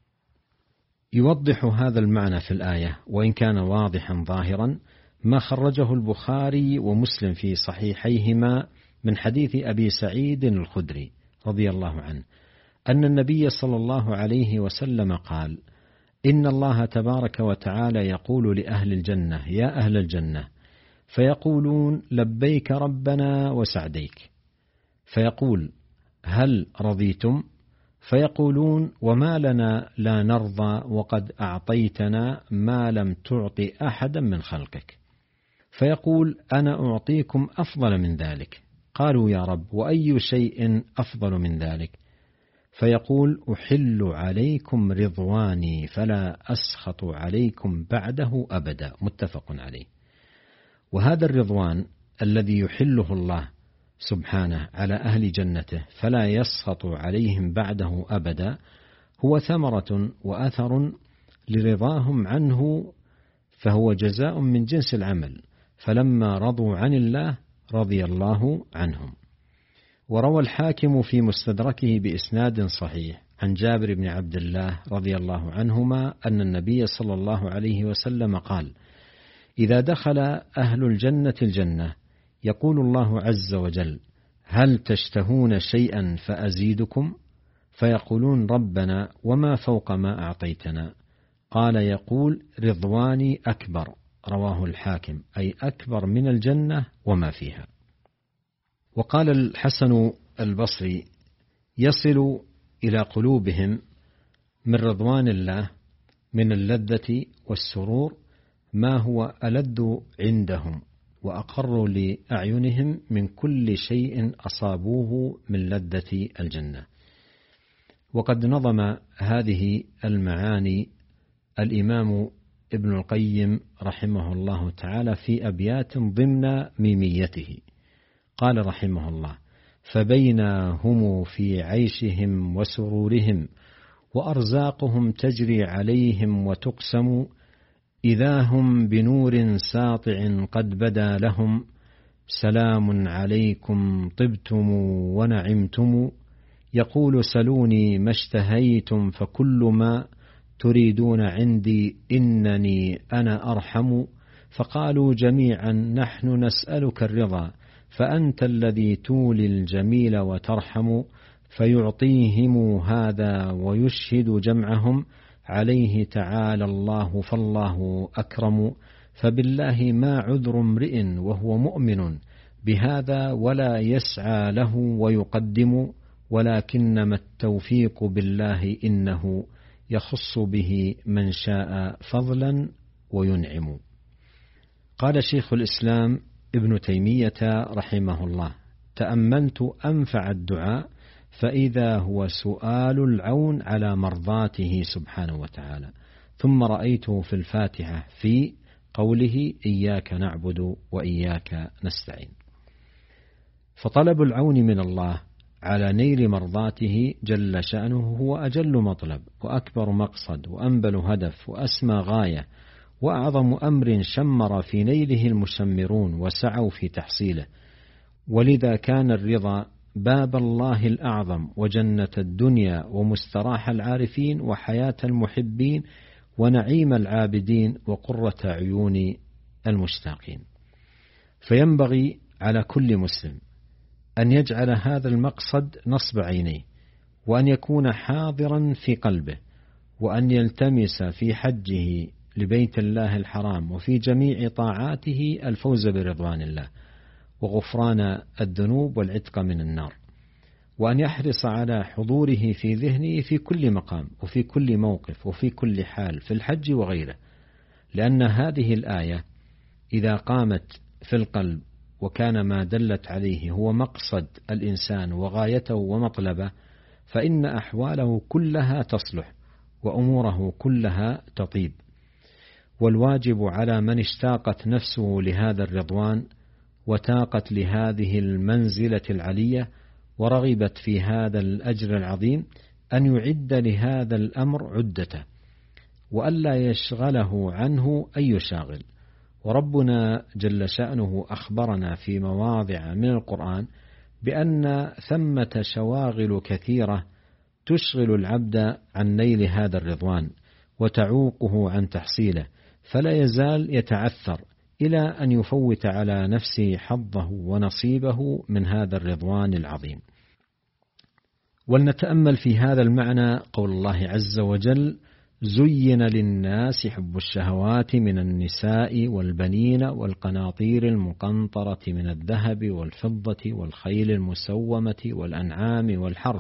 يوضح هذا المعنى في الآية وإن كان واضحا ظاهرا ما خرجه البخاري ومسلم في صحيحيهما من حديث أبي سعيد الخدري رضي الله عنه أن النبي صلى الله عليه وسلم قال: إن الله تبارك وتعالى يقول لأهل الجنة: يا أهل الجنة، فيقولون: لبيك ربنا وسعديك. فيقول: هل رضيتم؟ فيقولون: وما لنا لا نرضى وقد أعطيتنا ما لم تعط أحدا من خلقك. فيقول: أنا أعطيكم أفضل من ذلك. قالوا: يا رب، وأي شيء أفضل من ذلك؟ فيقول: أحل عليكم رضواني فلا أسخط عليكم بعده أبدا. متفق عليه. وهذا الرضوان الذي يحله الله سبحانه على أهل جنته فلا يسخط عليهم بعده أبدا هو ثمرة وأثر لرضاهم عنه، فهو جزاء من جنس العمل، فلما رضوا عن الله رضي الله عنهم. وروى الحاكم في مستدركه بإسناد صحيح عن جابر بن عبد الله رضي الله عنهما أن النبي صلى الله عليه وسلم قال: إذا دخل أهل الجنة الجنة يقول الله عز وجل: هل تشتهون شيئا فأزيدكم؟ فيقولون: ربنا وما فوق ما أعطيتنا؟ قال يقول: رضواني أكبر. رواه الحاكم، أي أكبر من الجنة وما فيها. وقال الحسن البصري: يصل إلى قلوبهم من رضوان الله من اللذة والسرور ما هو ألذ عندهم وأقر لأعينهم من كل شيء أصابوه من لذة الجنة. وقد نظم هذه المعاني الإمام ابن القيم رحمه الله تعالى في أبيات ضمن ميميته. قال رحمه الله: فبينهم في عيشهم وسرورهم وأرزاقهم تجري عليهم وتقسم، إذا هم بنور ساطع قد بدا لهم، سلام عليكم طبتم ونعمتم، يقول: سلوني ما اشتهيتم فكل ما تريدون عندي إنني أنا أرحم. فقالوا جميعا: نحن نسألك الرضا، فأنت الذي تولي الجميل وترحم. فيعطيهم هذا ويشهد جمعهم عليه تعالى الله، فالله أكرم. فبالله ما عذر امرئ وهو مؤمن بهذا ولا يسعى له ويقدم، ولكنما التوفيق بالله إنه يخص به من شاء فضلا وينعم. قال شيخ الإسلام ابن تيمية رحمه الله: تأملت أنفع الدعاء فإذا هو سؤال العون على مرضاته سبحانه وتعالى، ثم رأيته في الفاتحة في قوله: إياك نعبد وإياك نستعين. فطلب العون من الله على نيل مرضاته جل شأنه هو أجل مطلب وأكبر مقصد وأنبل هدف وأسمى غاية وأعظم أمر شمر في نيله المشمرون وسعوا في تحصيله. ولذا كان الرضا باب الله الأعظم وجنة الدنيا ومستراح العارفين وحياة المحبين ونعيم العابدين وقرة عيون المشتاقين. فينبغي على كل مسلم أن يجعل هذا المقصد نصب عينيه، وأن يكون حاضرا في قلبه، وأن يلتمس في حجه لبيت الله الحرام وفي جميع طاعاته الفوز برضوان الله وغفران الذنوب والعتق من النار، وأن يحرص على حضوره في ذهنه في كل مقام وفي كل موقف وفي كل حال في الحج وغيره، لأن هذه الآية إذا قامت في القلب وكان ما دلت عليه هو مقصد الإنسان وغايته ومطلبه، فإن أحواله كلها تصلح وأموره كلها تطيب. والواجب على من اشتاقت نفسه لهذا الرضوان وتاقت لهذه المنزلة العلية ورغبت في هذا الأجر العظيم أن يعد لهذا الأمر عدته، وألا يشغله عنه أي شاغل. وربنا جل شأنه أخبرنا في مواضع من القرآن بأن ثمة شواغل كثيرة تشغل العبد عن نيل هذا الرضوان وتعوقه عن تحصيله، فلا يزال يتعثر إلى أن يفوت على نفسه حظه ونصيبه من هذا الرضوان العظيم. ولنتأمل في هذا المعنى قول الله عز وجل: زين للناس حب الشهوات من النساء والبنين والقناطير المقنطرة من الذهب والفضة والخيل المسومة والأنعام والحرث،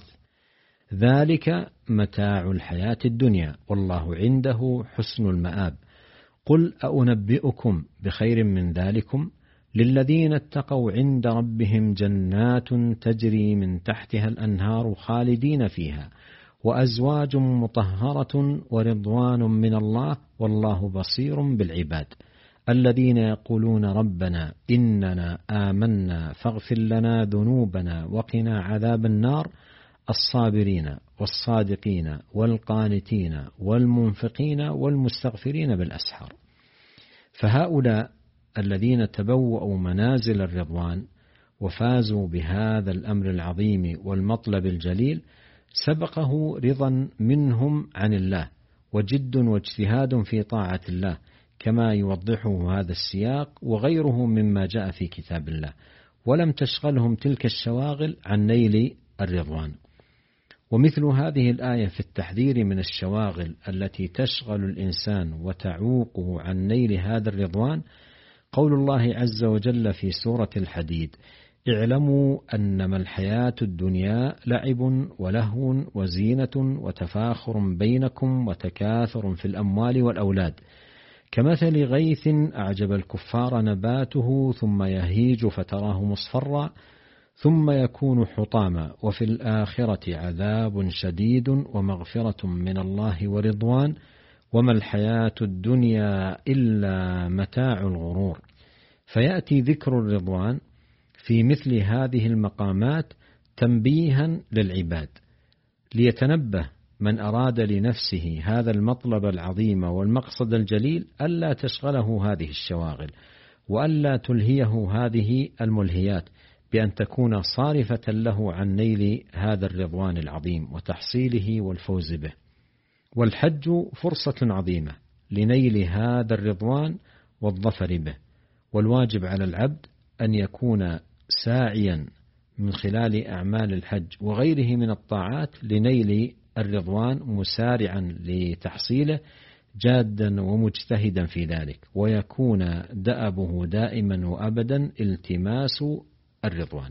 ذلك متاع الحياة الدنيا والله عنده حسن المآب. قل أنبئكم بخير من ذلكم للذين اتقوا عند ربهم جنات تجري من تحتها الأنهار خالدين فيها وأزواج مطهرة ورضوان من الله والله بصير بالعباد. الذين يقولون ربنا إننا آمنا فاغفر لنا ذنوبنا وقنا عذاب النار، الصابرين والصادقين والقانتين والمنفقين والمستغفرين بالأسحار. فهؤلاء الذين تبوأوا منازل الرضوان وفازوا بهذا الأمر العظيم والمطلب الجليل سبقه رضا منهم عن الله وجد واجتهاد في طاعة الله، كما يوضحه هذا السياق وغيره مما جاء في كتاب الله، ولم تشغلهم تلك الشواغل عن نيل الرضوان. ومثل هذه الآية في التحذير من الشواغل التي تشغل الإنسان وتعوقه عن نيل هذا الرضوان قول الله عز وجل في سورة الحديد: اعلموا أنما الحياة الدنيا لعب ولهو وزينة وتفاخر بينكم وتكاثر في الأموال والأولاد كمثل غيث أعجب الكفار نباته ثم يهيج فتراه مصفرا ثم يكون حطاما وفي الآخرة عذاب شديد ومغفرة من الله ورضوان وما الحياة الدنيا إلا متاع الغرور. فيأتي ذكر الرضوان في مثل هذه المقامات تنبيها للعباد ليتنبه من أراد لنفسه هذا المطلب العظيم والمقصد الجليل ألا تشغله هذه الشواغل وألا تلهيه هذه الملهيات بأن تكون صارفة له عن نيل هذا الرضوان العظيم وتحصيله والفوز به. والحج فرصة عظيمة لنيل هذا الرضوان والظفر به، والواجب على العبد أن يكون ساعيا من خلال أعمال الحج وغيره من الطاعات لنيل الرضوان مسارعا لتحصيله جادا ومجتهدا في ذلك، ويكون دأبه دائما وأبدا التماس الرضوان.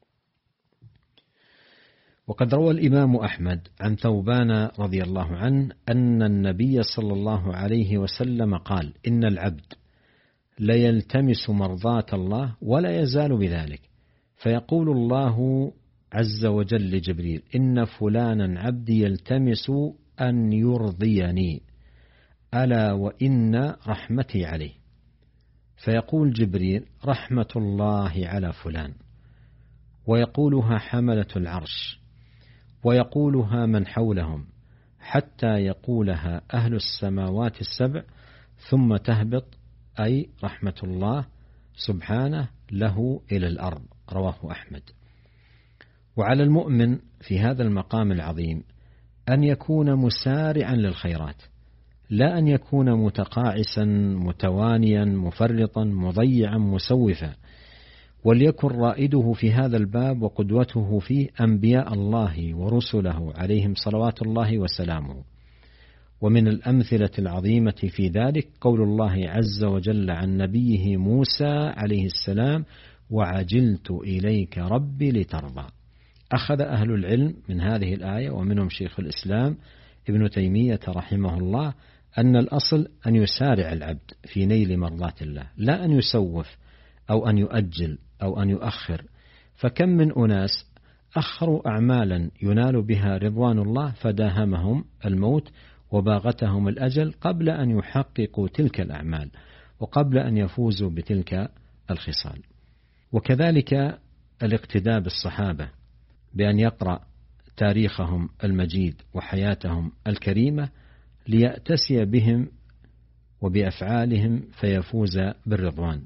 وقد روى الإمام أحمد عن ثوبان رضي الله عنه أن النبي صلى الله عليه وسلم قال: إن العبد ليلتمس مرضاة الله ولا يزال بذلك، فيقول الله عز وجل لجبريل: إن فلانا عبدي يلتمس أن يرضيني ألا وإن رحمتي عليه، فيقول جبريل: رحمة الله على فلان، ويقولها حملة العرش ويقولها من حولهم حتى يقولها أهل السماوات السبع ثم تهبط، أي رحمة الله سبحانه له إلى الأرض. رواه أحمد. وعلى المؤمن في هذا المقام العظيم أن يكون مسارعا للخيرات، لا أن يكون متقاعسا متوانيا مفرطا مضيعا مسوفا، وليكن رائده في هذا الباب وقدوته فيه أنبياء الله ورسله عليهم صلوات الله وسلامه. ومن الأمثلة العظيمة في ذلك قول الله عز وجل عن نبيه موسى عليه السلام: وعجلت إليك ربي لترضى. أخذ أهل العلم من هذه الآية ومنهم شيخ الإسلام ابن تيمية رحمه الله أن الأصل أن يسارع العبد في نيل مرضات الله، لا أن يسوف أو أن يؤجل أو أن يؤخر. فكم من أناس أخروا أعمالا ينال بها رضوان الله فداهمهم الموت وباغتهم الأجل قبل أن يحققوا تلك الأعمال وقبل أن يفوزوا بتلك الخصال. وكذلك الاقتداء بالصحابة بأن يقرأ تاريخهم المجيد وحياتهم الكريمة ليأتسي بهم وبأفعالهم فيفوز بالرضوان.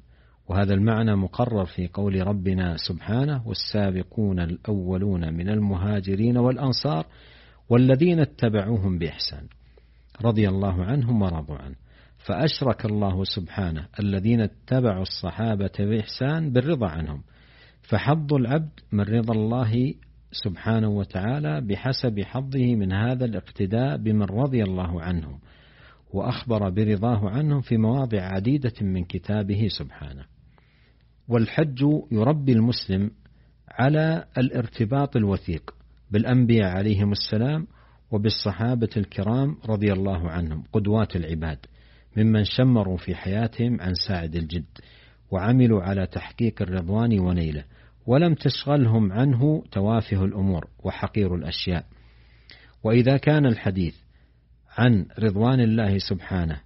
وهذا المعنى مقرر في قول ربنا سبحانه: والسابقون الأولون من المهاجرين والأنصار والذين اتبعوهم بإحسان رضي الله عنهم ورضوا عنه. فأشرك الله سبحانه الذين اتبعوا الصحابة بإحسان بالرضا عنهم، فحظ العبد من رضا الله سبحانه وتعالى بحسب حظه من هذا الاقتداء بمن رضي الله عنهم، وأخبر برضاه عنهم في مواضع عديدة من كتابه سبحانه. والحج يربي المسلم على الارتباط الوثيق بالأنبياء عليهم السلام وبالصحابة الكرام رضي الله عنهم قدوات العباد، ممن شمروا في حياتهم عن ساعد الجد وعملوا على تحقيق الرضوان ونيله، ولم تشغلهم عنه توافه الأمور وحقير الأشياء. وإذا كان الحديث عن رضوان الله سبحانه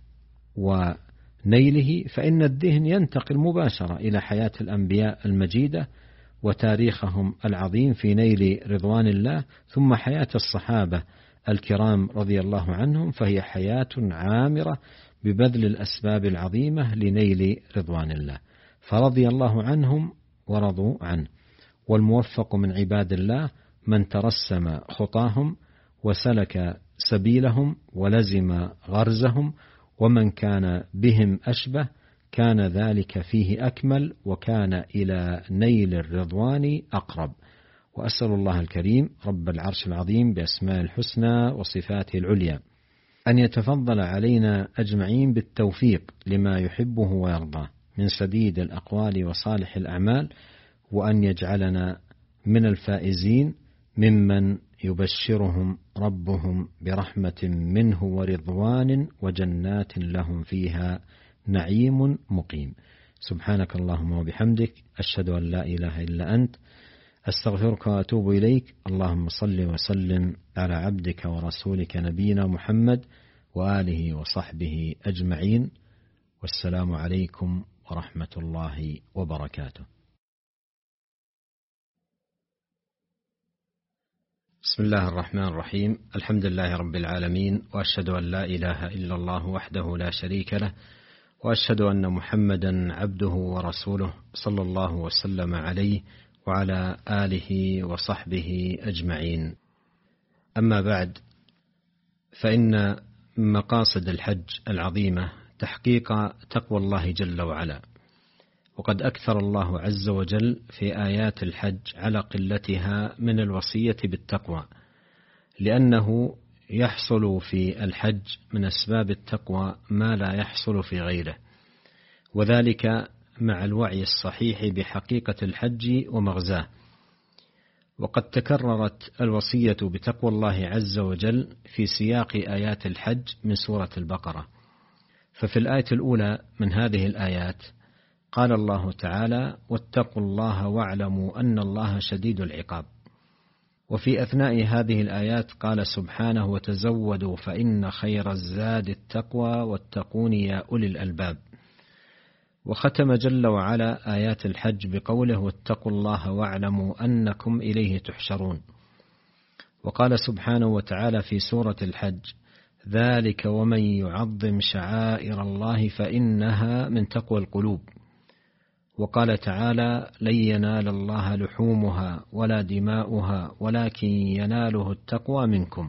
ونيله فإن الذهن ينتقل مباشرة إلى حياة الأنبياء المجيدة وتاريخهم العظيم في نيل رضوان الله، ثم حياة الصحابة الكرام رضي الله عنهم، فهي حياة عامرة ببذل الأسباب العظيمة لنيل رضوان الله، فرضي الله عنهم ورضوا عنه. والموفق من عباد الله من ترسم خطاهم وسلك سبيلهم ولزم غرزهم، ومن كان بهم أشبه كان ذلك فيه أكمل، وكان إلى نيل الرضوان أقرب. وأسأل الله الكريم رب العرش العظيم بأسماء الحسنى وصفاته العليا أن يتفضل علينا أجمعين بالتوفيق لما يحبه ويرضاه من سديد الأقوال وصالح الأعمال، وأن يجعلنا من الفائزين ممن يبشرهم ربهم برحمة منه ورضوان وجنات لهم فيها نعيم مقيم. سبحانك اللهم وبحمدك، أشهد أن لا إله إلا أنت، أستغفرك وأتوب إليك. اللهم صل وسلم على عبدك ورسولك نبينا محمد وآله وصحبه أجمعين، والسلام عليكم ورحمة الله وبركاته. بسم الله الرحمن الرحيم. الحمد لله رب العالمين، وأشهد أن لا إله إلا الله وحده لا شريك له، وأشهد أن محمدا عبده ورسوله صلى الله وسلم عليه وعلى آله وصحبه أجمعين. أما بعد، فإن مقاصد الحج العظيمة تحقيق تقوى الله جل وعلا، وقد أكثر الله عز وجل في آيات الحج على قلتها من الوصية بالتقوى، لأنه يحصل في الحج من أسباب التقوى ما لا يحصل في غيره، وذلك مع الوعي الصحيح بحقيقة الحج ومغزاه. وقد تكررت الوصية بتقوى الله عز وجل في سياق آيات الحج من سورة البقرة. ففي الآية الأولى من هذه الآيات قال الله تعالى: واتقوا الله واعلموا أن الله شديد العقاب. وفي أثناء هذه الآيات قال سبحانه: وتزودوا فإن خير الزاد التقوى واتقون يا أولي الألباب. وختم جل وعلا آيات الحج بقوله: واتقوا الله واعلموا أنكم إليه تحشرون. وقال سبحانه وتعالى في سورة الحج: ذلك ومن يعظم شعائر الله فإنها من تقوى القلوب. وقال تعالى: لن ينال الله لحومها ولا دماؤها ولكن يناله التقوى منكم.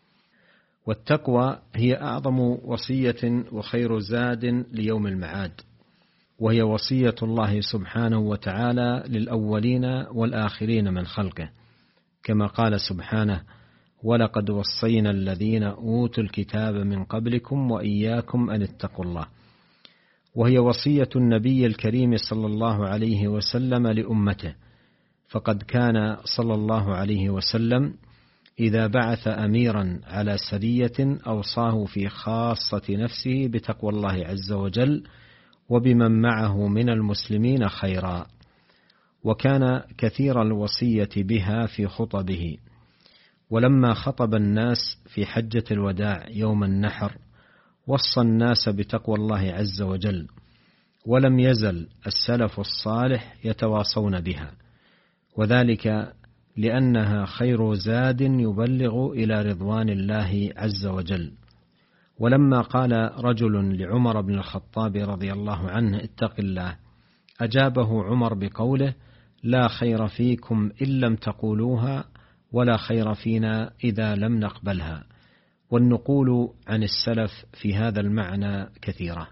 والتقوى هي أعظم وصية وخير زاد ليوم المعاد، وهي وصية الله سبحانه وتعالى للأولين والآخرين من خلقه، كما قال سبحانه: ولقد وصينا الذين أوتوا الكتاب من قبلكم وإياكم أن اتقوا الله. وهي وصية النبي الكريم صلى الله عليه وسلم لأمته، فقد كان صلى الله عليه وسلم إذا بعث أميرا على سرية أوصاه في خاصة نفسه بتقوى الله عز وجل وبمن معه من المسلمين خيرا، وكان كثير الوصية بها في خطبه. ولما خطب الناس في حجة الوداع يوم النحر وصى الناس بتقوى الله عز وجل، ولم يزل السلف الصالح يتواصون بها، وذلك لأنها خير زاد يبلغ إلى رضوان الله عز وجل. ولما قال رجل لعمر بن الخطاب رضي الله عنه: اتق الله أجابه عمر بقوله: لا خير فيكم إن لم تقولوها، ولا خير فينا إذا لم نقبلها. والنقول عن السلف في هذا المعنى كثيرة.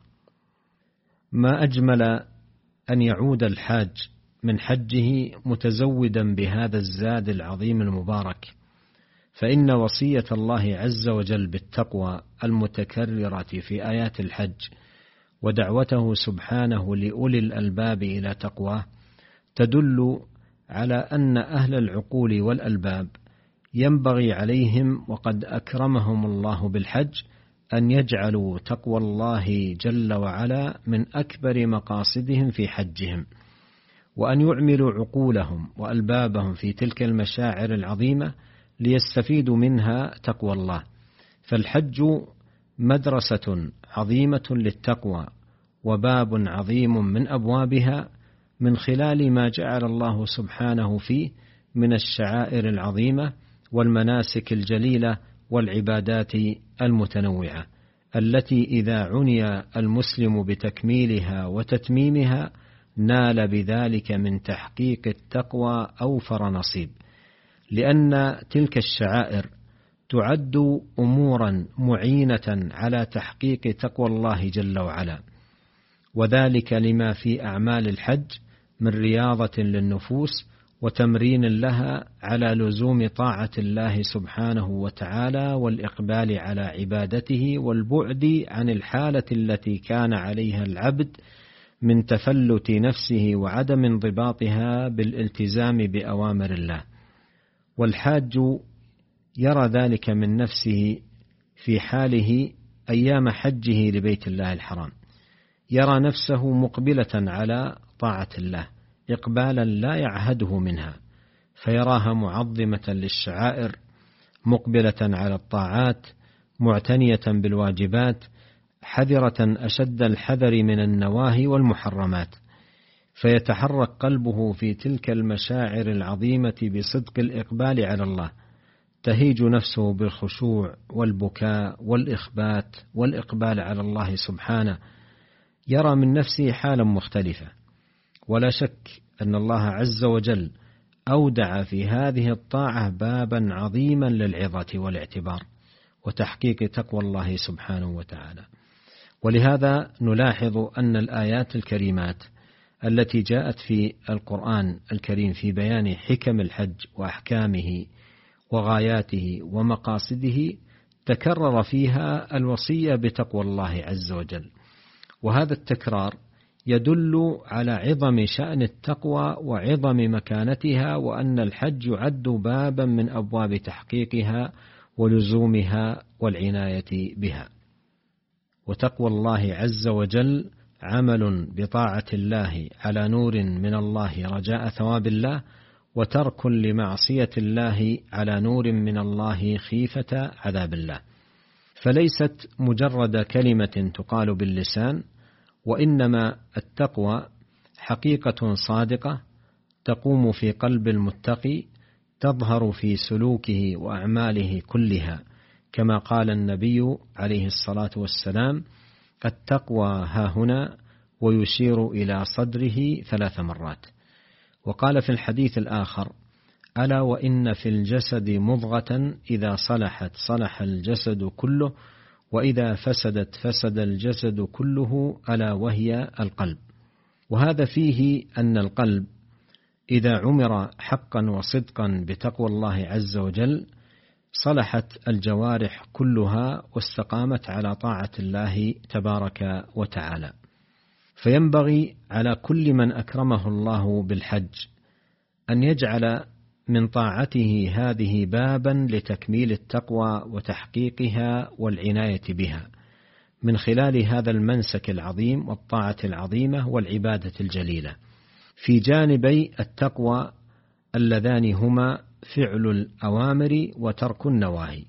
ما أجمل أن يعود الحاج من حجه متزودا بهذا الزاد العظيم المبارك، فإن وصية الله عز وجل بالتقوى المتكررة في آيات الحج ودعوته سبحانه لأولي الألباب إلى تقواه تدل على أن أهل العقول والألباب ينبغي عليهم، وقد أكرمهم الله بالحج، أن يجعلوا تقوى الله جل وعلا من أكبر مقاصدهم في حجهم، وأن يعملوا عقولهم وألبابهم في تلك المشاعر العظيمة ليستفيدوا منها تقوى الله. فالحج مدرسة عظيمة للتقوى، وباب عظيم من أبوابها، من خلال ما جعل الله سبحانه فيه من الشعائر العظيمة والمناسك الجليلة والعبادات المتنوعة، التي إذا عني المسلم بتكميلها وتتميمها نال بذلك من تحقيق التقوى أوفر نصيب، لأن تلك الشعائر تعد أمورا معينة على تحقيق تقوى الله جل وعلا، وذلك لما في أعمال الحج من رياضة للنفوس وتمرين لها على لزوم طاعة الله سبحانه وتعالى والإقبال على عبادته والبعد عن الحالة التي كان عليها العبد من تفلت نفسه وعدم انضباطها بالالتزام بأوامر الله. والحاج يرى ذلك من نفسه في حاله أيام حجه لبيت الله الحرام، يرى نفسه مقبلة على طاعة الله إقبالا لا يعهده منها، فيراها معظمة للشعائر، مقبلة على الطاعات، معتنية بالواجبات، حذرة أشد الحذر من النواهي والمحرمات، فيتحرك قلبه في تلك المشاعر العظيمة بصدق الإقبال على الله، تهيج نفسه بالخشوع والبكاء والإخبات والإقبال على الله سبحانه، يرى من نفسه حالا مختلفة. ولا شك أن الله عز وجل أودع في هذه الطاعة بابا عظيما للعظة والاعتبار وتحقيق تقوى الله سبحانه وتعالى. ولهذا نلاحظ أن الآيات الكريمات التي جاءت في القرآن الكريم في بيان حكم الحج وأحكامه وغاياته ومقاصده تكرر فيها الوصية بتقوى الله عز وجل، وهذا التكرار يدل على عظم شأن التقوى وعظم مكانتها، وأن الحج يعد بابا من أبواب تحقيقها ولزومها والعناية بها. وتقوى الله عز وجل عمل بطاعة الله على نور من الله رجاء ثواب الله، وترك لمعصية الله على نور من الله خيفة عذاب الله. فليست مجرد كلمة تقال باللسان، وإنما التقوى حقيقة صادقة تقوم في قلب المتقي، تظهر في سلوكه وأعماله كلها، كما قال النبي عليه الصلاة والسلام: التقوى هاهنا، ويشير إلى صدره ثلاث مرات. وقال في الحديث الآخر: ألا وإن في الجسد مضغة إذا صلحت صلح الجسد كله، وإذا فسدت فسد الجسد كله، ألا وهي القلب. وهذا فيه أن القلب إذا عمر حقا وصدقا بتقوى الله عز وجل صلحت الجوارح كلها واستقامت على طاعة الله تبارك وتعالى. فينبغي على كل من أكرمه الله بالحج أن يجعل من طاعته هذه بابا لتكميل التقوى وتحقيقها والعناية بها، من خلال هذا المنسك العظيم والطاعة العظيمة والعبادة الجليلة، في جانبي التقوى اللذان هما فعل الأوامر وترك النواهي.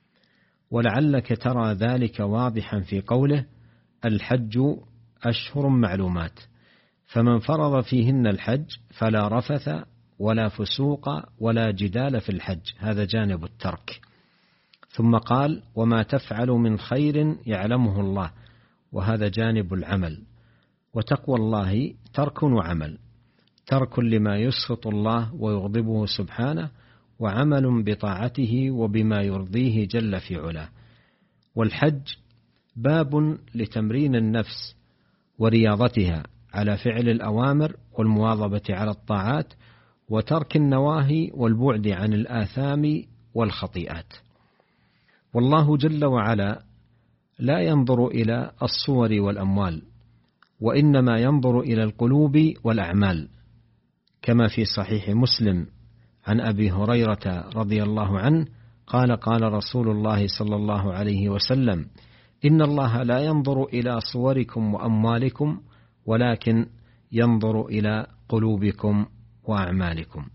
ولعلك ترى ذلك واضحا في قوله: الحج أشهر معلومات، فمن فرض فيهن الحج فلا رفث ولا فسوق ولا جدال في الحج، هذا جانب الترك. ثم قال: وما تفعل من خير يعلمه الله، وهذا جانب العمل. وتقوى الله ترك وعمل، ترك لما يسخط الله ويغضبه سبحانه، وعمل بطاعته وبما يرضيه جل في علاه. والحج باب لتمرين النفس ورياضتها على فعل الأوامر والمواظبة على الطاعات، وترك النواهي والبعد عن الآثام والخطيئات. والله جل وعلا لا ينظر إلى الصور والأموال، وإنما ينظر إلى القلوب والأعمال، كما في صحيح مسلم عن أبي هريرة رضي الله عنه قال قال رسول الله صلى الله عليه وسلم: إن الله لا ينظر إلى صوركم وأموالكم، ولكن ينظر إلى قلوبكم وأعمالكم.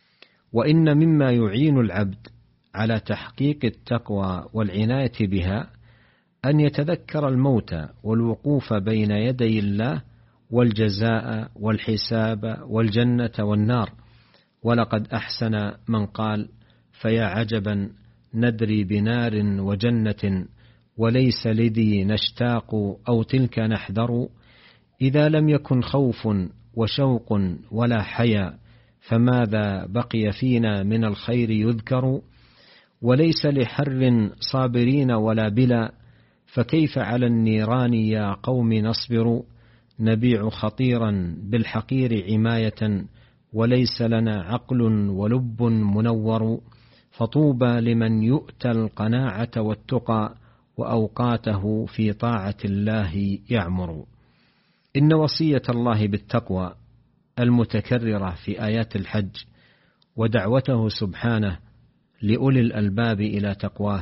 وإن مما يعين العبد على تحقيق التقوى والعناية بها أن يتذكر الموت والوقوف بين يدي الله والجزاء والحساب والجنة والنار. ولقد أحسن من قال: فيا عجبا ندري بنار وجنة، وليس لذي نشتاق أو تلك نحذر. إذا لم يكن خوف وشوق ولا حيا، فماذا بقي فينا من الخير يذكر. وليس لحر صابرين ولا بلا، فكيف على النيران يا قوم نصبر. نبيع خطيرا بالحقير عماية، وليس لنا عقل ولب منور. فطوبى لمن يؤتى القناعة والتقى، وأوقاته في طاعة الله يعمر. إن وصية الله بالتقوى المتكررة في آيات الحج ودعوته سبحانه لأولي الألباب إلى تقواه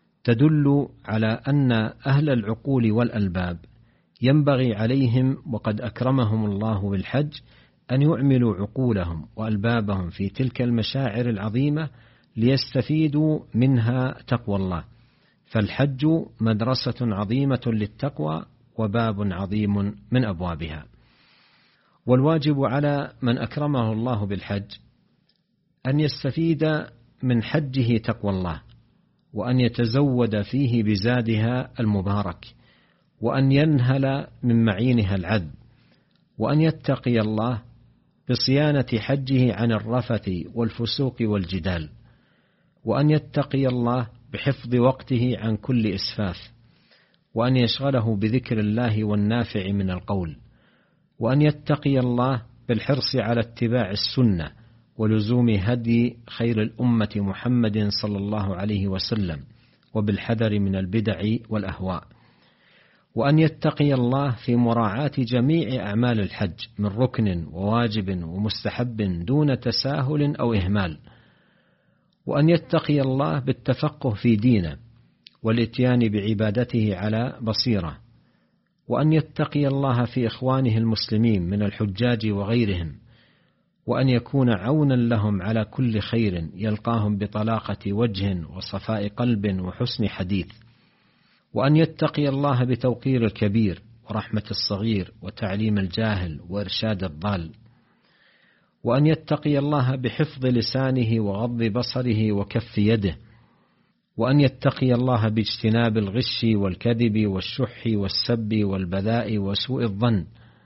تدل على أن أهل العقول والألباب ينبغي عليهم، وقد أكرمهم الله بالحج، أن يعملوا عقولهم وألبابهم في تلك المشاعر العظيمة ليستفيدوا منها تقوى الله. فالحج مدرسة عظيمة للتقوى وباب عظيم من أبوابها. والواجب على من أكرمه الله بالحج أن يستفيد من حجه تقوى الله، وأن يتزود فيه بزادها المبارك، وأن ينهل من معينها العذب، وأن يتقي الله بصيانة حجه عن الرفث والفسوق والجدال، وأن يتقي الله بحفظ وقته عن كل إسفاف، وأن يشغله بذكر الله والنافع من القول، وأن يتقي الله بالحرص على اتباع السنة ولزوم هدي خير الأمة محمد صلى الله عليه وسلم، وبالحذر من البدع والأهواء، وأن يتقي الله في مراعاة جميع أعمال الحج من ركن وواجب ومستحب دون تساهل أو إهمال، وأن يتقي الله بالتفقه في دينه والاتيان بعبادته على بصيرة، وأن يتقي الله في إخوانه المسلمين من الحجاج وغيرهم، وأن يكون عونا لهم على كل خير يلقاهم بطلاقة وجه وصفاء قلب وحسن حديث، وأن يتقي الله بتوقير الكبير ورحمة الصغير وتعليم الجاهل وإرشاد الضال، وأن يتقي الله بحفظ لسانه وغض بصره وكف يده، وأن يتقي الله باجتناب الغش والكذب والشح والسب والبذاء وسوء الظن.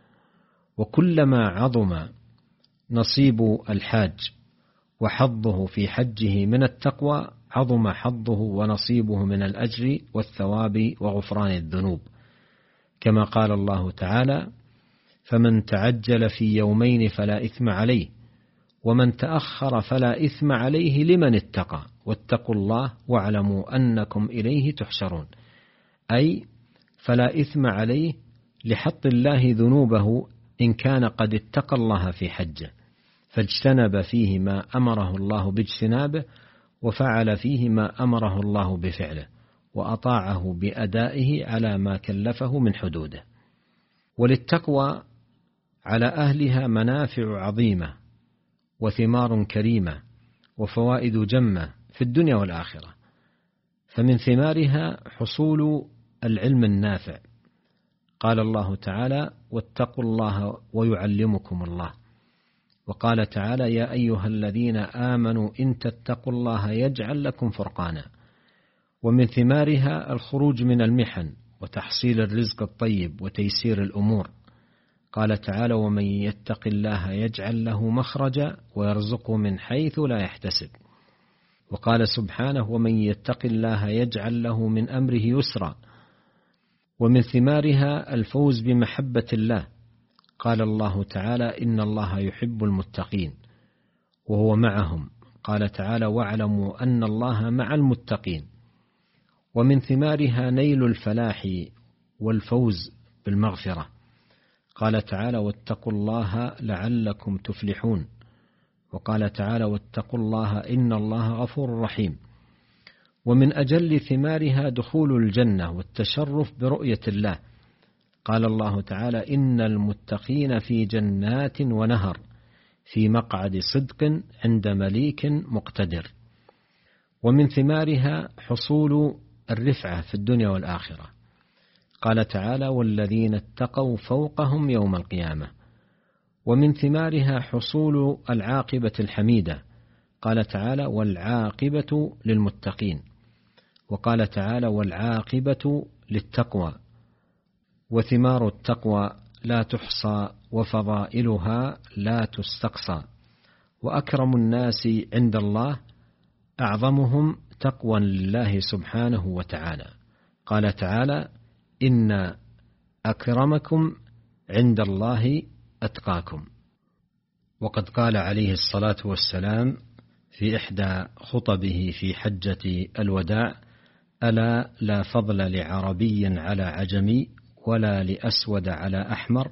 وكلما عظم نصيب الحاج وحظه في حجه من التقوى عظم حظه ونصيبه من الأجر والثواب وغفران الذنوب، كما قال الله تعالى: فمن تعجل في يومين فلا إثم عليه، ومن تأخر فلا إثم عليه لمن اتقى، واتقوا الله واعلموا أنكم إليه تحشرون. أي فلا إثم عليه لحط الله ذنوبه إن كان قد اتقى الله في حجه، فاجتنب فيه ما أمره الله باجتنابه، وفعل فيه ما أمره الله بفعله، وأطاعه بأدائه على ما كلفه من حدوده. وللتقوى على أهلها منافع عظيمة وثمار كريمة وفوائد جمة في الدنيا والآخرة. فمن ثمارها حصول العلم النافع، قال الله تعالى: واتقوا الله ويعلمكم الله. وقال تعالى: يا أيها الذين آمنوا إن تتقوا الله يجعل لكم فرقانا. ومن ثمارها الخروج من المحن وتحصيل الرزق الطيب وتيسير الأمور، قال تعالى: ومن يتق الله يجعل له مخرجا ويرزقه من حيث لا يحتسب. وقال سبحانه: ومن يتق الله يجعل له من أمره يسرا. ومن ثمارها الفوز بمحبة الله. قال الله تعالى: إن الله يحب المتقين وهو معهم. قال تعالى: واعلموا أن الله مع المتقين. ومن ثمارها نيل الفلاح والفوز بالمغفرة. قال تعالى: واتقوا الله لعلكم تفلحون. وقال تعالى: واتقوا الله إن الله غفور رحيم. ومن أجل ثمارها دخول الجنة والتشرف برؤية الله. قال الله تعالى: إن المتقين في جنات ونهر في مقعد صدق عند مليك مقتدر. ومن ثمارها حصول الرفعة في الدنيا والآخرة. قال تعالى: والذين اتقوا فوقهم يوم القيامة. ومن ثمارها حصول العاقبة الحميدة. قال تعالى: والعاقبة للمتقين. وقال تعالى: والعاقبة للتقوى. وثمار التقوى لا تحصى وفضائلها لا تستقصى. وأكرم الناس عند الله أعظمهم تقوى لله سبحانه وتعالى. قال تعالى: إن أكرمكم عند الله أتقاكم. وقد قال عليه الصلاة والسلام في إحدى خطبه في حجة الوداع: ألا لا فضل لعربي على عجمي ولا لأسود على أحمر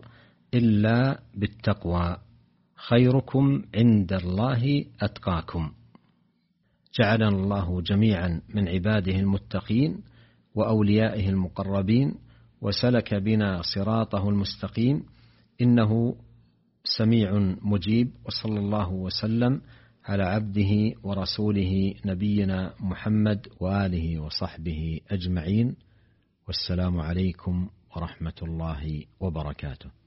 إلا بالتقوى، خيركم عند الله أتقاكم. جعلنا الله جميعا من عباده المتقين وأوليائه المقربين، وسلك بنا صراطه المستقيم، إنه سميع مجيب. وصلى الله وسلم على عبده ورسوله نبينا محمد وآله وصحبه أجمعين، والسلام عليكم ورحمة الله وبركاته.